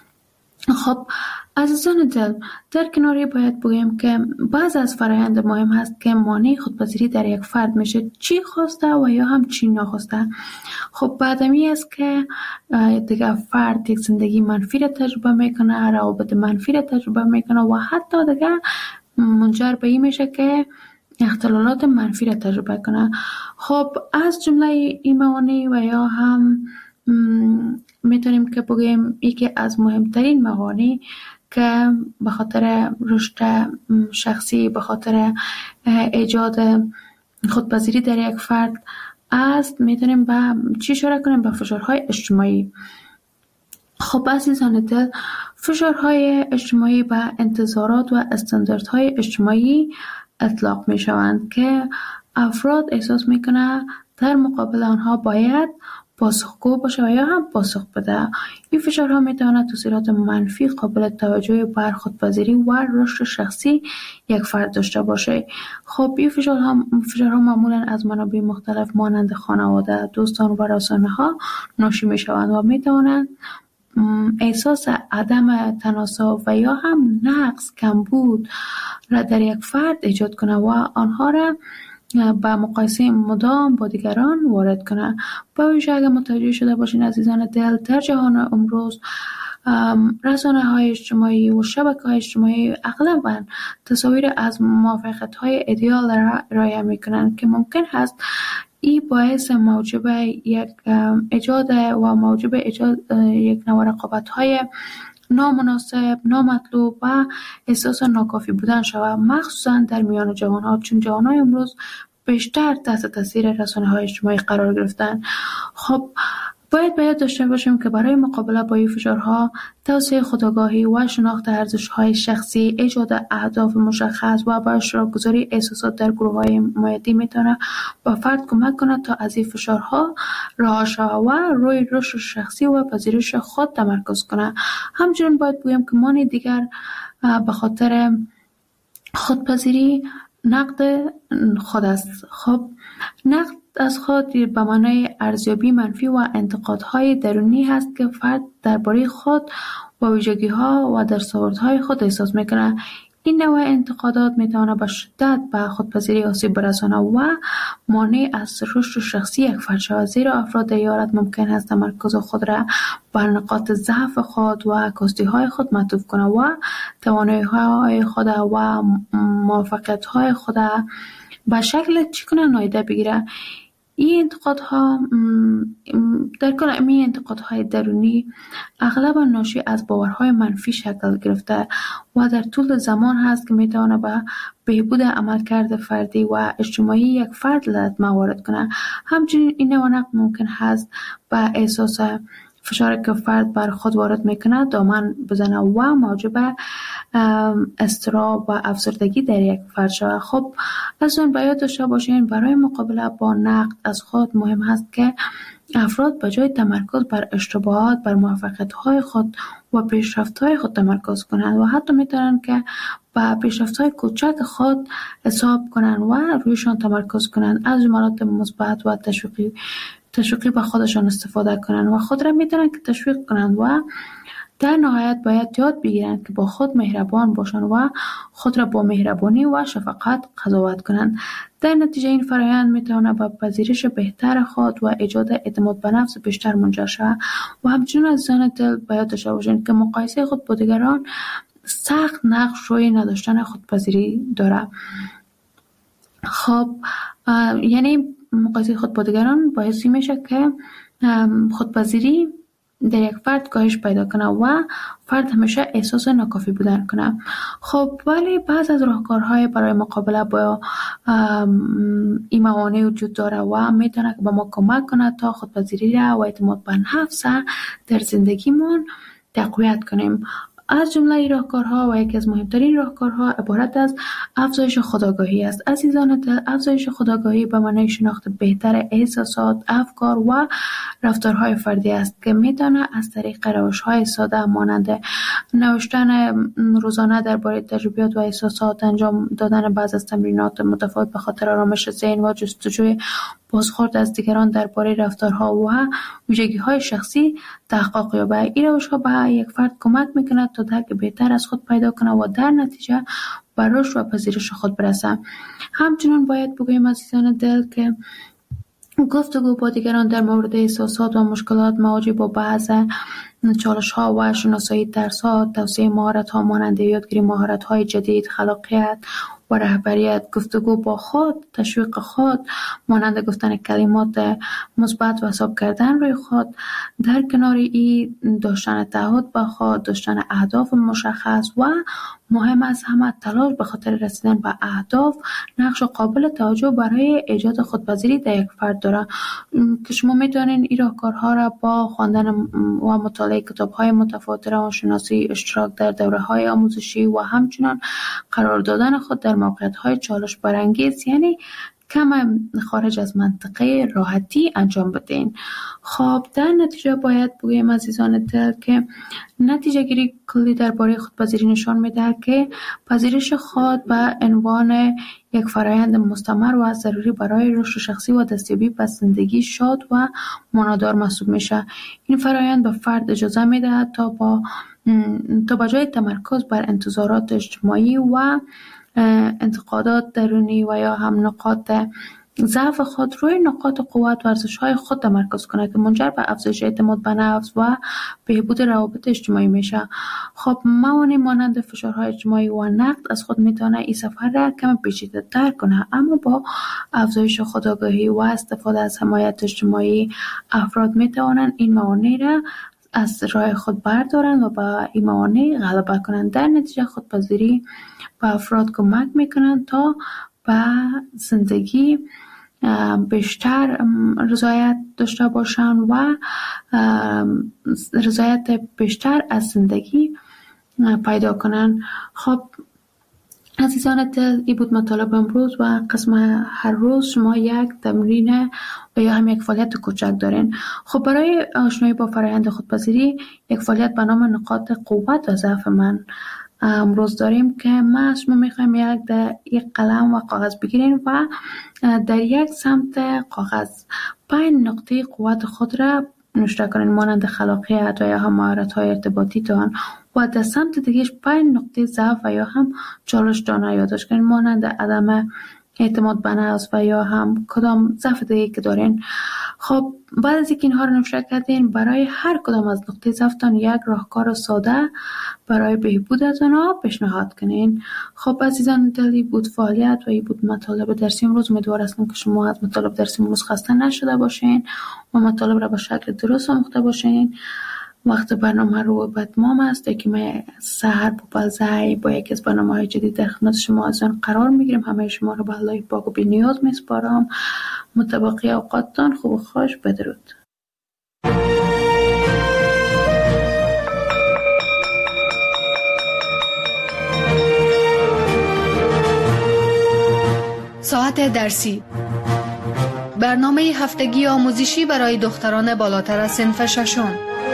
خب عزیزان دل، در کناری باید بگویم که بعض از فرایند مهم هست که مانع خودپذیری در یک فرد میشه، چی خواسته و یا هم چی نخواسته. خب بعدمی است که دیگه فرد یک زندگی منفی را تجربه میکنه، روابط منفی را تجربه میکنه و حتی دیگه منجر به این میشه که اختلالات منفی را تجربه کنه. خب از جمله این موانع و یا هم میتونیم که بگیم یکی از مهمترین موانع که به خاطر رشد شخصی، به خاطر ایجاد خودپذیری در یک فرد است، میتونیم به چی اشاره کنیم؟ به فشارهای اجتماعی. خب عزیزان دل، فشارهای اجتماعی به انتظارات و استانداردهای اجتماعی اطلاق می شوند که افراد احساس می کنند در مقابل آنها باید پاسخگو باشه و یا هم پاسخ بده. این فشارها می تواند تاثیرات منفی قابل توجه بر خودپذیری و رشد شخصی یک فرد داشته باشه. خب این فشارها معمولا از منابع مختلف مانند خانواده، دوستان و رسانه ها ناشی می شوند و می توانند احساس عدم تناسب و یا هم نقص، کمبود را در یک فرد ایجاد کنه و آنها را با مقایسه مدام با دیگران وارد کنه. با ویژه اگر متوجه شده باشین عزیزان دل، در جهان امروز رسانه‌های اجتماعی و شبکه‌های اجتماعی اغلباً تصاویر از موفقیت‌های ایدئال را ارائه می‌کنند که ممکن است این باعث موجب یک ایجاد یک نوع رقابت‌های نامناسب، نامطلوب و احساس ناکافی بودن شود، مخصوصا در میان جوان‌ها، چون جوان‌های امروز بیشتر تحت تاثیر رسانه‌های اجتماعی قرار گرفتن. خب باید داشته باشیم که برای مقابله با این فشارها توسعه خودآگاهی و شناخت ارزش‌های شخصی، ایجاد اهداف مشخص و با اشتراک گذاری احساسات در گروه‌های حمایتی میتونه با فرد کمک کنه تا از این فشارها رها شود و روی رشد شخصی و پذیرش خود تمرکز کنه. همچنین باید بگویم که مانع دیگر به خاطر خودپذیری نقد خود است. خب نقد از خود به معنای ارزیابی منفی و انتقادهای درونی هست که فرد درباره خود و ویژگی‌ها و دستاوردهای خود احساس میکنه. این نوع انتقادات میتواند به شدت به خودپذیری آسیب برساند و مانع از رشد شخصی یک فرد شود، زیرا افراد در این حالت ممکن است تمرکز خود را بر نقاط ضعف خود و کاستی‌های خود معطوف کنند و توانایی‌های خود و موفقیت‌های خود به شکل نادیده بگیره. این انتقادها در کل این انتقادهای درونی اغلبا ناشی از باورهای منفی شکل گرفته و در طول زمان هست که میتونه به بهبود عملکرد فردی و اجتماعی یک فرد لطمه وارد کنه. همچنین این نوع نقد ممکن هست به احساس فشاری که فرد بر خود وارد میکنه دامن بزنه و موجب اضطراب و افسردگی در یک فرد شود. خب اصلا باید داشته باشین برای مقابله با نقد از خود مهم هست که افراد به جای تمرکز بر اشتباهات بر موفقیت‌های خود و پیشرفت‌های خود تمرکز کنند و حتی میتونن که با پیشرفت‌های کوچک خود حساب کنند و رویشان تمرکز کنند، از جملات مثبت و تشویقی به خودشان استفاده کنند و خود را میتونن که تشویق کنند و در نهایت باید یاد بگیرند که با خود مهربان باشند و خود را با مهربانی و شفقت قضاوت کنند. در نتیجه این فرآیند میتونه به پذیرش بهتر خود و ایجاد اعتماد به نفس بیشتر منجر شود. و همچنین عزیزان دل باید داشته باشند که مقایسه خود با دیگران سخت نقش روی نداشتن خودپذیری داره. خب یعنی مقایسه خود با دیگران باعث میشه که خودپذیری در یک فرد کاهش پیدا کنه و فرد همیشه احساس ناکافی بودن کنه. خب ولی بعض از راهکارهای برای مقابله با این موانع وجود داره و میتونه که به ما کمک کنه تا خودپذیری را و اعتماد به نفس در زندگیمون تقویت کنیم. از جمله راهکارها و یکی از مهمترین راهکارها عبارت از افزایش خودآگاهی است. عزیزان دل، افزایش خودآگاهی به معنای شناخت بهتر احساسات، افکار و رفتارهای فردی است که میتونه از طریق روش‌های ساده مانند نوشتن روزانه درباره تجربیات و احساسات، انجام دادن بعض از تمرینات متفاوت به خاطر آرامش ذهن و جستجوی بازخورد از دیگران درباره رفتارها و ویژگی‌های شخصی تحقق یابد. این روش‌ها به یک فرد کمک می‌کند تا درک بهتر از خود پیدا کنه و در نتیجه به رشد و پذیرش خود برسه. همچنین باید بگوییم عزیزان دل که گفتگو با دیگران در مورد احساسات و مشکلات مواجه با بعض چالش‌ها و شناسایی ترس‌ها، توسعه مهارت‌ها مانند یادگیری مهارت‌های جدید، خلاقیت و رهبریت، گفتگو با خود، تشویق خود مانند گفتن کلمات مثبت و حساب کردن روی خود، در کنار این داشتن تعهد با خود، داشتن اهداف مشخص و مهم از همه تلاش به خاطر رسیدن به اهداف نقش قابل توجه برای ایجاد خودپذیری در یک فرد داره که شما میتونین این راهکارها را با خواندن و مطالعه کتاب‌های متفاوت، روانشناسی، اشتراک در دوره‌های آموزشی و همچنین قرار دادن خود در موقعیت‌های چالش برانگیز یعنی کم خارج از منطقه راحتی انجام بدین. خب در نتیجه باید بگویم عزیزان دل که نتیجه گیری کلی درباره خودپذیری نشان میده که پذیرش خود به عنوان یک فرایند مستمر و ضروری برای رشد شخصی و دستیابی به زندگی شاد و معنادار محسوب میشه. این فرایند به فرد اجازه میده تا با جای تمرکز بر انتظارات اجتماعی و انتقادات درونی و یا هم نقاط ضعف خود روی نقاط قوت و ارزش‌های خود تمرکز کنه که منجر به افزایش اعتماد به نفس و بهبود روابط اجتماعی میشه. خب موانع مانند فشارهای اجتماعی و نقد از خود میتونه این سفر را کم پیچیده‌تر کنه، اما با افزایش خودآگاهی و استفاده از حمایت اجتماعی افراد میتوانند این موانع را از راه خود بردارن و با این موانع غلبه کنند. در نتیجه خودپذیری به افراد کمک میکنند تا به زندگی بیشتر رضایت داشته باشند و رضایت بیشتر از زندگی پیدا کنند. خب عزیزان دل، این بود مطالب امروز و قسم هر روز شما یک تمرین و یا هم یک فعالیت کوچک دارین. خب برای آشنایی با فرآیند خودپذیری یک فعالیت به نام نقاط قوت و ضعف من امروز داریم که ما از شما میخوایم یک قلم و کاغذ بگیرین و در یک سمت کاغذ 5 نقطه قوت خود را نوشته کنین مانند خلاقیت و یا هم مهارت‌های ارتباطی دان و در سمت دیگهش 5 نقطه ضعف و یا هم چالش دان یادداشت کنین مانند عدم اعتماد به نفس و یا هم کدام ضعف دیگه که دارین. خب بعد از اینکه اینها رو نوشته کردین برای هر کدام از نقطه ضعفتان یک راهکار ساده برای بهبود از آنها پیشنهاد کنین. خب عزیزان دلی بود فعالیت و این بود مطالب درسی امروز. امیدوار هستم که شما از مطالب درسی امروز خسته نشده باشین و مطالب را به شکل درست آموخته باشین. وقت برنامه رو به اتمام است که من سحر بوبلزای با یکی از برنامه‌های جدید در خدمت شما عزیزان قرار میگیریم. همه شما رو به الله پاک و بی نیاز میسپارم. متبقی اوقاتتان خوب و خوش. بدرود. ساعت درسی، برنامه هفتگی آموزشی برای دختران بالاتر از صنف ششم.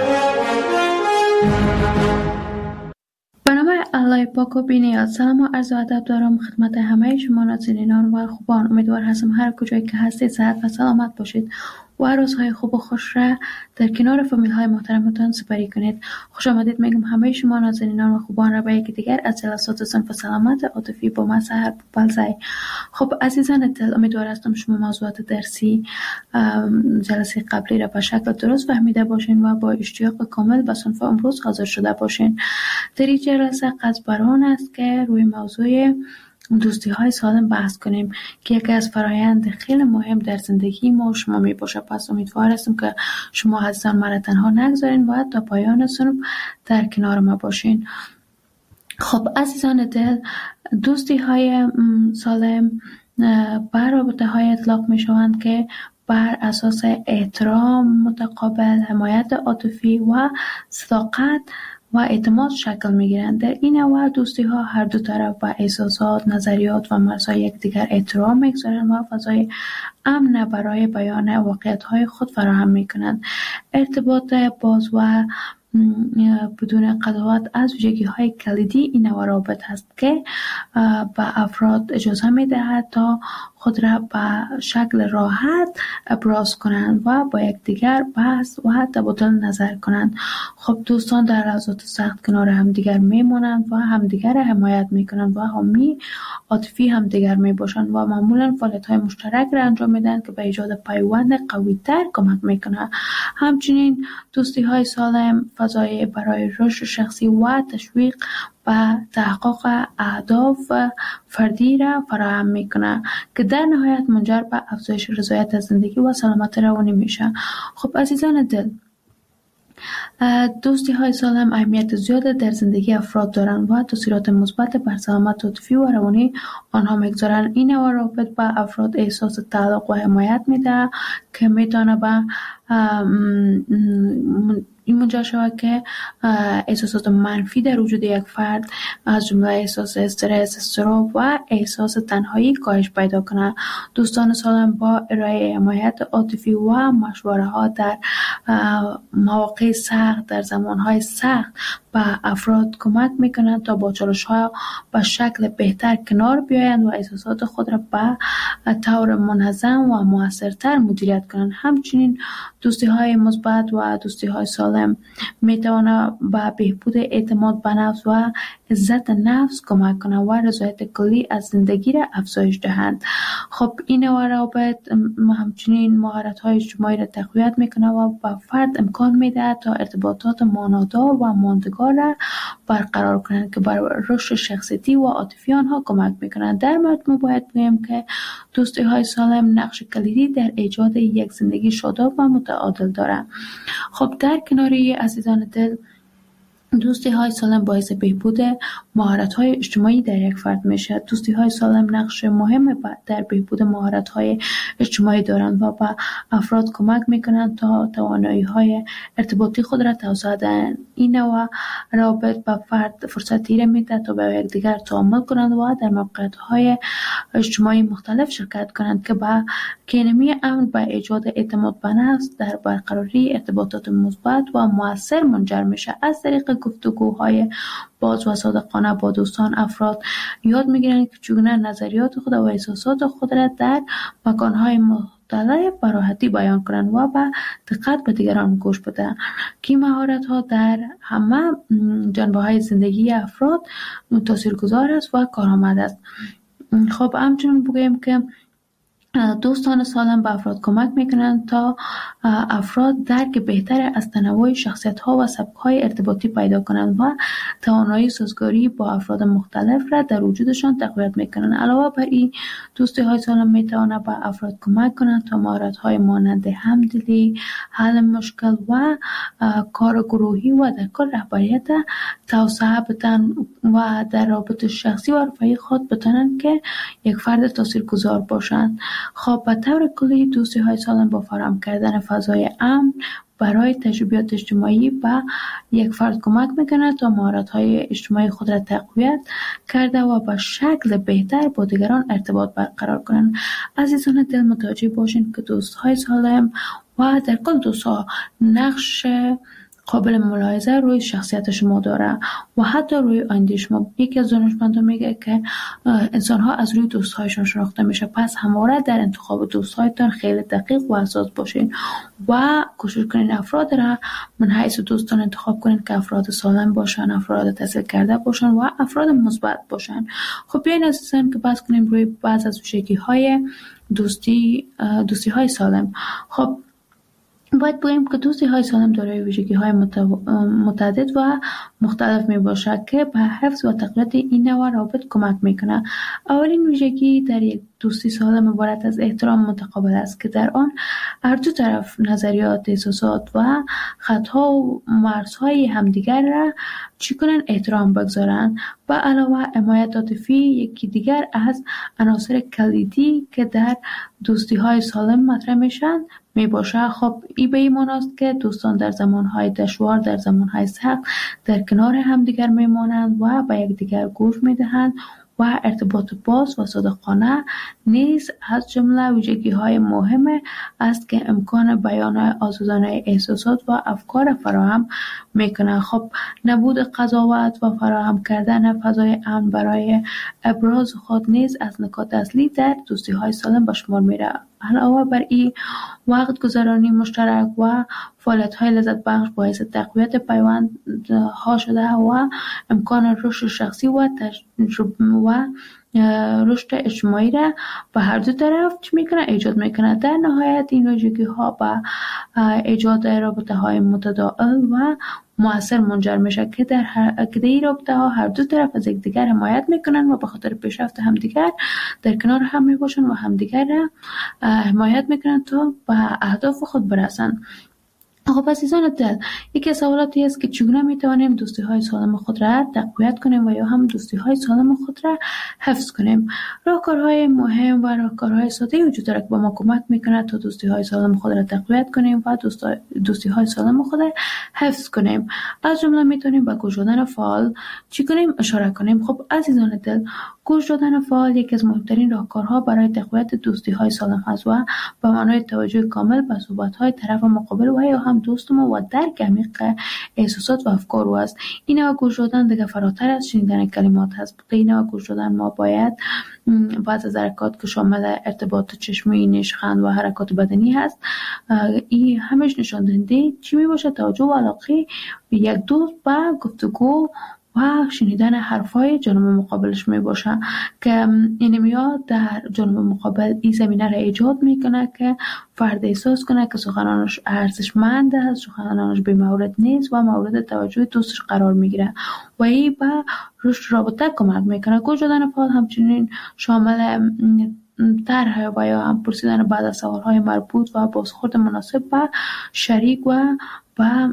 برنامه الله پاک و بی‌نیاز. سلام و عرض ادب دارم خدمت همه شما ناظرینان و خوبان. امیدوار هستم هر کجایی که هستید صحت و سلامت باشید و روزهای خوب و خوش را در کنار فامیل های محترمتان سپری کنید. خوش آمدید میگم همه شما نازنینان و خوبان را به یکی دیگر از جلسات صنف سلامت عاطفی با من سحر بلزای. خب عزیزان دل، امیدوار هستم شما موضوعات درسی جلسه قبلی را به شکل درست فهمیده باشین و با اشتیاق کامل به صنف امروز حاضر شده باشین. در این جلسه قصد بر آن است که روی موضوع دوستی های سالم بحث کنیم که یکی از فرایند خیلی مهم در زندگی ما و شما می باشه. پس امیدوار هستم که شما عزیزان مرا تنها نگذارین و تا پایان صنف در کنار ما باشین. خب عزیزان دل، دوستی های سالم بر رابطه های اطلاق می شوند که بر اساس احترام متقابل، حمایت عاطفی و صداقت و اعتماد شکل می‌گیرند. در این نوع دوستی ها هر دو طرف با احساسات، نظریات و مرزهای یکدیگر احترام می‌گذارند و فضای امن برای بیان واقعیت‌های خود فراهم می‌کنند. ارتباط باز و بدون قضاوت از ویژگی‌های کلیدی این نوع روابط است که به افراد اجازه می‌دهد تا خود را به شکل راحت ابراز کنند و با یکدیگر بحث و تبادل نظر کنند. خب دوستان در لحظات سخت کنار همدیگر میمانند و همدیگر را حمایت میکنند و حامی عاطفی همدیگر میباشند و معمولا فعالیت‌های مشترک را انجام میدن که به ایجاد پیوند قوی‌تر کمک میکنه. همچنین دوستی‌های سالم فضای برای رشد شخصی و تشویق و تحقق اهداف فردی را فراهم میکنه که در نهایت منجر به افزایش رضایت از زندگی و سلامت روانی میشه. خب عزیزان دل، دوستی های سالم اهمیت زیاد در زندگی افراد دارند و تاثیرات مثبت بر سلامت عاطفی و روانی آنها میگذارند. این نوع روابط به افراد احساس تعلق و حمایت میده که میتونه به این منجر شود که احساسات منفی در وجود یک فرد از جمله احساس استرس، اضطراب و احساس تنهایی کاهش پیدا کنه. دوستان سالم با ارائه حمایت عاطفی و مشوره ها در مواقع سخت، در زمانهای سخت به افراد کمک میکنند تا با چالش ها به شکل بهتر کنار بیایند و احساسات خود را به طور منظم و موثرتر مدیریت کنند. همچنین دوستی های مثبت و دوستی های سالم میتواند به بهبود اعتماد به نفس و عزت نفس کمک کنند و رضایت کلی از زندگی را افزایش دهند. خب این نوع روابط همچنین مهارت های اجتماعی را تقویت میکنه و به فرد امکان میده تا ارتباطات معنادار و ماندگار را برقرار کنند که بر رشد شخصیتی و عاطفی آنها کمک میکنند. در مجموع باید بگویم که دوستی های سالم نقش کلیدی در ایجاد یک زندگی شاداب و متعادل دارند. خب در کناری عزیزان دل، دوستی های سالم باعث بهبود مهارت های اجتماعی در یک فرد میشه. دوستی های سالم نقش مهم در بهبود مهارت های اجتماعی دارند و به افراد کمک میکنند تا توانایی های ارتباطی خود را توسعه دهند. این نوع روابط به فرد فرصتی را میده تا به یکدیگر تعامل کنند و در موقعیت های اجتماعی مختلف شرکت کنند که به کینمی امن به ایجاد اعتماد به نفس در برقراری ارتباطات مثبت و مؤثر منجر میشه. از طریق گفتگوهای باز و صادقانه با دوستان افراد یاد میگیرند که چگونه نظریات خود و احساسات خود را در مکانهای مختلف به راحتی بیان کنند و با دقت به دیگران گوش بدهند که مهارت ها در همه جنبه های زندگی افراد تاثیرگذار است و کارآمد است. خب همچنین بگویم که دوستان سالم به افراد کمک میکنند تا افراد درک بهتر از تنوع شخصیت ها و سبک های ارتباطی پیدا کنند و توانایی سازگاری با افراد مختلف را در وجودشان تقویت میکنند. علاوه بر این، دوستی های سالم میتواند به افراد کمک کنند تا مهارت های مانند همدلی، حل مشکل و کار گروهی و در کار رهبریت توسعه بدن و در رابطه شخصی و رفاهی خود بتوانند که یک فرد تاثیرگذار باشند. خب به طور کلی دوستی های سالم با فراهم کردن فضای امن برای تجربیات اجتماعی به یک فرد کمک میکنه تا مهارت های اجتماعی خود را تقویت کرده و به شکل بهتر با دیگران ارتباط برقرار کنند. عزیزان دل، متوجه باشین که دوست های سالم و در کل دوست ها نقش قابل ملاحظه روی شخصیت شما داره و حتی روی آینده شما. یکی از دانشمندان میگه که انسان ها از روی دوستهایشان شناخته میشه، پس همواره در انتخاب دوستهایتان خیلی دقیق و حساس باشین و کوشش کنین افراد را من حیث دوستان انتخاب کنین که افراد سالم باشن، افراد تحصیل کرده باشن و افراد مثبت باشن. خب بیاین عزیزان که بحث کنیم روی بعض از ویژگی های دوستی های سالم. خب باید بگیم که دوستی های سالم دارای ویژگی های متعدد و مختلف می باشد که به حفظ و تقویت این نوع روابط کمک میکنه. اولین ویژگی در یک دوستی سالم عبارت از احترام متقابل است که در آن هر دو طرف نظریات، احساسات و خطها و مرزهای همدیگر را احترام بگذارند. به علاوه حمایت عاطفی یکی دیگر از عناصر کلیدی که در دوستی های سالم مطرح میشن می باشه. خب این به این معناست که دوستان در زمانهای دشوار، در زمانهای سخت در کنار همدیگر میمانند و به یکدیگر گوش میدهند و ارتباط باز و صادقانه نیز از جمله ویژگی‌های مهم است که امکان بیان آزادانه احساسات و افکار فراهم میکنه. خب نبود قضاوت و فراهم کردن فضای امن برای ابراز خود نیز از نکات اصلی در دوستی‌های سالم به شمار میره. علاوه بر این، وقت گذرانی مشترک و فعالیت‌های لذت بخش باعث تقویت پیوندها شده و امکان رشد شخصی و رشد اجتماعی را به هر دو طرف ایجاد میکنه. در نهایت این ویژگی‌ها به ایجاد رابطه‌های متداول و مؤثر منجر میشه که در این رابطه‌ها هر دو طرف از یکدیگر حمایت میکنن و به خاطر پیشرفت همدیگر در کنار هم میباشن و همدیگر را حمایت میکنن تا به اهداف خود برسن. خب عزیزان دل، یکی از سوالاتی است که چگونه میتوانیم دوستی های سالم خود را تقویت کنیم و یا هم دوستی های سالم خود را حفظ کنیم. راهکارهای مهم و راهکارهای ساده وجود دارد که با ما کمک میکنه تا دوستی های سالم خود را تقویت کنیم و دوستی های سالم خود را حفظ کنیم. از جمله میتونیم به گوش دادن فعال چی کنیم اشاره کنیم. خب عزیزان دل، گوش دادن فعال یکی از مهمترین راهکارها برای تقویت دوستی های سالم است و به معنای توجه کامل به صحبت های طرف مقابل و یا هم دوست ما و درک عمیق احساسات و افکار او است. این نوع گوش دادن دیگه فراتر از شنیدن کلمات هست. این نوع گوش دادن ما باید بعض از حرکات که شامل ارتباط چشمی، نشخند و حرکات بدنی هست، این همش نشان دهنده چی می باشه؟ توجه و علاقه یک دوست به گفتگو و شنیدن حرفای جانب مقابلش می باشه که این میاد در جانب مقابل این زمینه را ایجاد میکنه که فرد احساس کنه که سخنانش ارزشمند است، سخنانش بی مورد نیست و مورد توجه دوستش قرار میگیره و این به رشد رابطه کمک میکنه. گوش دادن فعال همچنین شامل طرح و یا هم پرسیدن بعد از سوالهای مربوط و بازخورد مناسب به شریک و به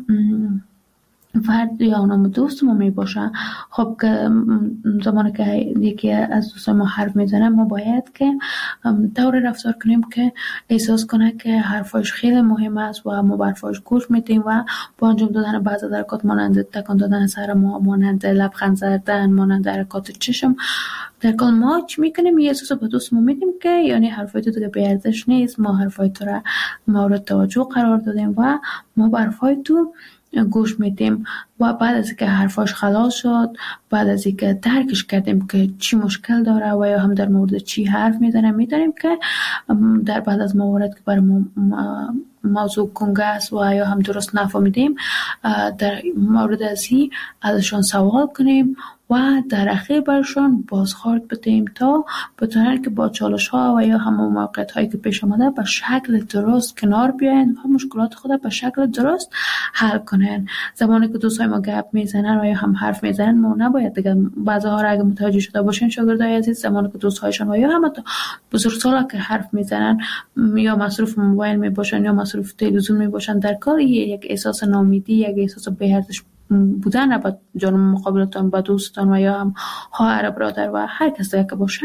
فرد یا نام دوست ما می باشه. خب که زمانی که یکی از دوستان ما حرف میزنه ما باید که طور رفتار کنیم که احساس کنه که حرفاش خیلی مهم است و ما حرفاش گوش میدیم و با انجام دادن بعضی حرکات مانند تکان دادن سر ما، مانند لبخند زدن، مانند حرکات چشم در کل ما چی میکنیم؟ یه احساس به دوست ما میدیم که یعنی حرفای تو دیگه بی ارزش نیست، ما حرفای تو را مورد توجه قرار دادیم و ما به حرفای تو گوش میدیم و بعد از اینکه حرفاش خلاص شد، بعد از اینکه درکش کردیم که چی مشکل داره و یا هم در مورد چی حرف میزنه، میدونیم که در بعد از موارد که برای موضوع کنگه است و یا هم درست نفهمیدیم در مورد ازی ازشان سوال کنیم و در اخیر برشان بازخورد بدیم تا بتونن که با چالش ها و یا همون موقعیت هایی که پیش آمده به شکل درست کنار بیاین و مشکلات خود به شکل درست حل کنن. زمانی که دوستای ما گپ میزنن و یا هم حرف میزنن ما نباید دیگه بعضی ها را اگه متوجه شده باشین شاگردای عزیز، زمانی که دوستایشان و یا هم تا بزرگسالا که حرف میزنن یا مصروف موبایل میباشن یا مصروف تلویزیون میباشن، در کار یک احساس ناامیدی، یک احساس بی‌ارزش بودن با جانب مقابلتان، با دوستان و یا هم خواهر، برادر و هر کس که باشه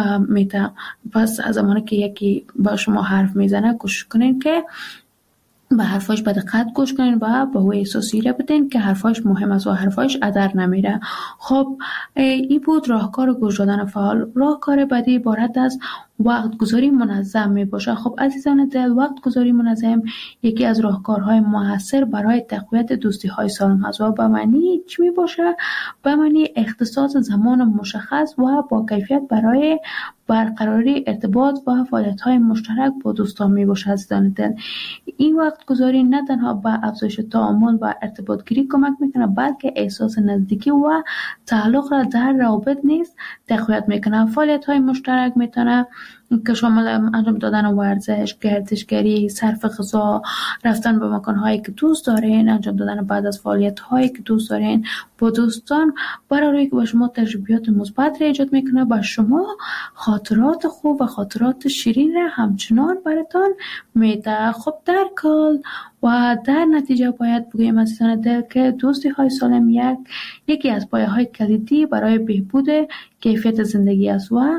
میته. پس از زمانی که یکی با شما حرف میزنه کوشش کنین که به حرفاش به دقت گوش کنین و به او احساسی را بدین که حرفاش مهم است و حرفاش ادر نمیره. خب این بود راهکار گوش دادن فعال. راهکار بعدی عبارت از وقت گذاری منظم می باشه. خب عزیزان دل، وقت گذاری منظم یکی از راهکارهای موثر برای تقویت دوستی های سالم است و به معنی چی می باشه؟ به معنی اختصاص زمان مشخص و با کیفیت برای برقراری ارتباط و فعالیت های مشترک با دوستان می باشه. عزیزان دل، این وقت گذاری نه تنها به افزایش تعامل و ارتباط گیری کمک میکنه، بلکه احساس نزدیکی و تعلق را در روابط نیز تقویت میکنه. فعالیت های مشترک میتونه که شامل انجام دادن ورزش، گردشگری، صرف غذا، رفتن به مکان‌هایی که دوست دارین، انجام دادن بعد از فعالیت‌هایی که دوست دارین با دوستان، برای که به شما تجربیات مثبت را ایجاد میکنه، به شما خاطرات خوب و خاطرات شیرین را همچنان براتون میده. خب در کل و در نتیجه باید بگویم عزیزان دل که دوستی های سالم یکی از پایه‌های کلیدی برای بهبود کیفیت زندگی است و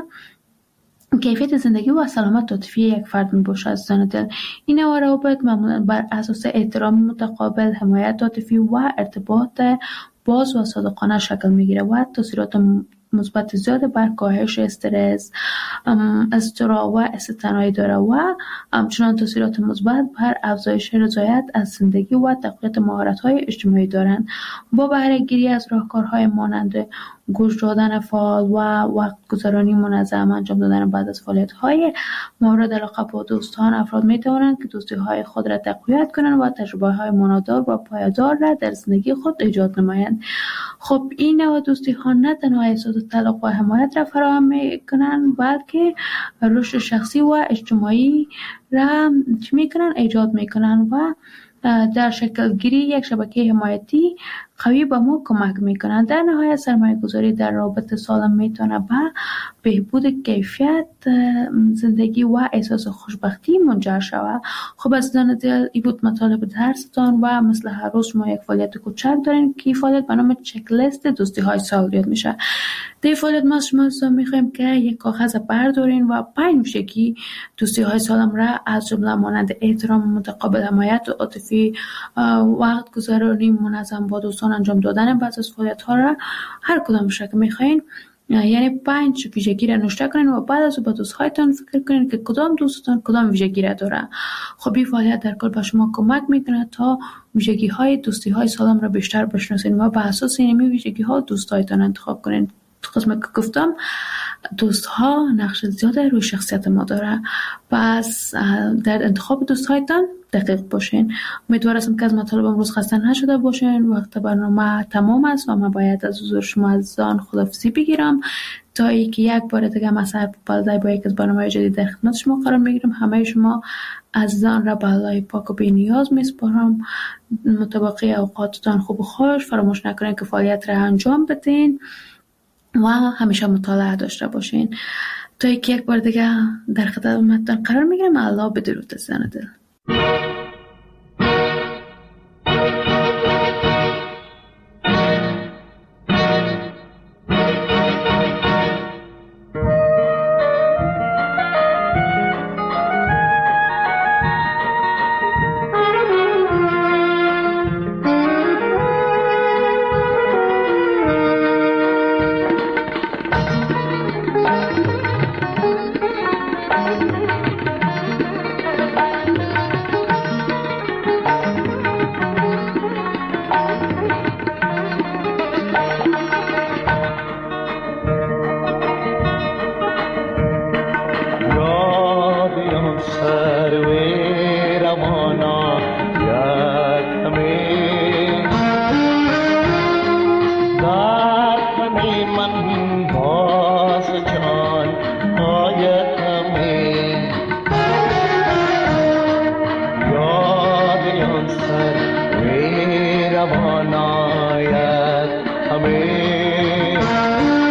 کیفیت زندگی و سلامت عاطفی یک فرد می باشد. عزیزان دل، این نوع روابط معمولا بر اساس احترام متقابل، حمایت عاطفی و ارتباط باز و صادقانه شکل می گیره و تاثیرات مثبت زیاد بر کاهش استرس، اضطراب و استثنایی داره و همچنان تاثیرات مثبت بر افزایش رضایت از زندگی و تقویت مهارت‌های اجتماعی دارند. با بهره گیری از راهکارهای مانند گوش دادن فعال و وقت گذرانی منظم، انجام دادن بعد از فعالیت‌های مورد علاقه با دوستان، افراد می‌توانند که دوستی‌های خود را تقویت کنند و تجربه‌های مانادار و پایدار را در زندگی خود ایجاد نمایند. خب این نوع دوستی‌ها نه تنها احساس تعلق و حمایت را فراهم می‌کنند، بلکه رشد شخصی و اجتماعی را ایجاد می‌کنند و در شکل گیری یک شبکه حمایتی قوی به ما کمک میکنند. در نهایت سرمایه گذاری در رابطه سالم میتونه به بهبود کیفیت زندگی و احساس خوشبختی منجر شود. خب عزیزان دل، این بود مطالب درستان و مثل هر روز ما یک فعالیت کوچک داریم که فعالیت به نام چک لیست دوستی های سال یاد میشه. در فعالیت ما شما میخوایم که یک کاغذ بردارین و 5 ویژگی دوستی های سالم را از جمله مانند احترام متقابل، حمایت عاطفی، وقت گذرانی منظم با دوستان، انجام دادن بعض از فعالیت ها را هر کدام که میخواین، یعنی 5 ویژگی را نوشته کنین و بعد از با دوستهایتان فکر کنین که کدام دوستتان کدام ویژگی را داره. خب این فعالیت در کل به شما کمک میکنه تا ویژگی های دوستی های سالم را بیشتر بشناسین و به اساس این ویژگی ها دوستهایتان انتخاب کنین. تو قسمت که گفتم دوست ها نقش زیاده روی شخصیت ما داره، پس در انتخاب دوستهایتان دقیق باشین. امیدوارم که از مطالب امروز خسته نشده باشین. وقت برنامه تمام است و من باید از حضور شما عزیزان خداحافظی بگیرم تا اینکه یک بار دیگه ما صاحب بالدای با یک از برنامه جدید در خدمت شما قرار میگیرم. همه شما عزیزان را به الله پاک و بی نیاز میسپارم. مطابق اوقاتتان خوب و خوش، فراموش نکنین که فعالیت را انجام بدین و همیشه مطالعه داشته باشین. تا اینکه یک بار دیگه در خدمتتان قرار میگیرم. الله بدرود عزیزان دل.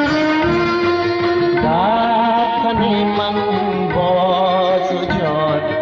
من باز جان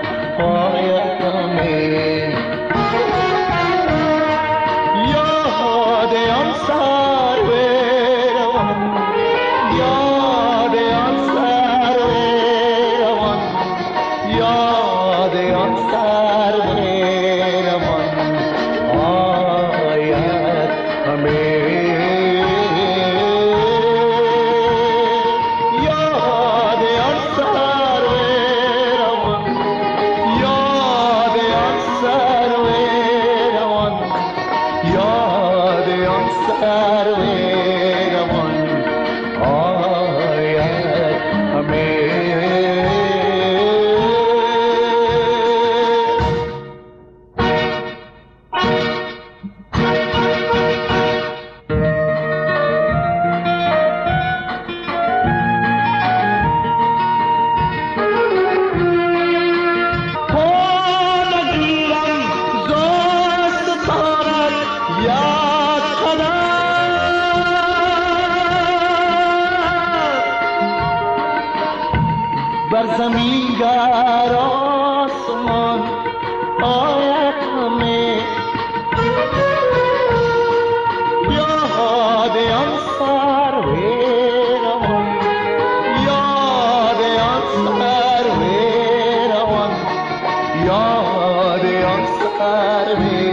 بر زمین در آسمان آید همه یاد آن سرو روان یاد آن سرو روان یاد آن سرو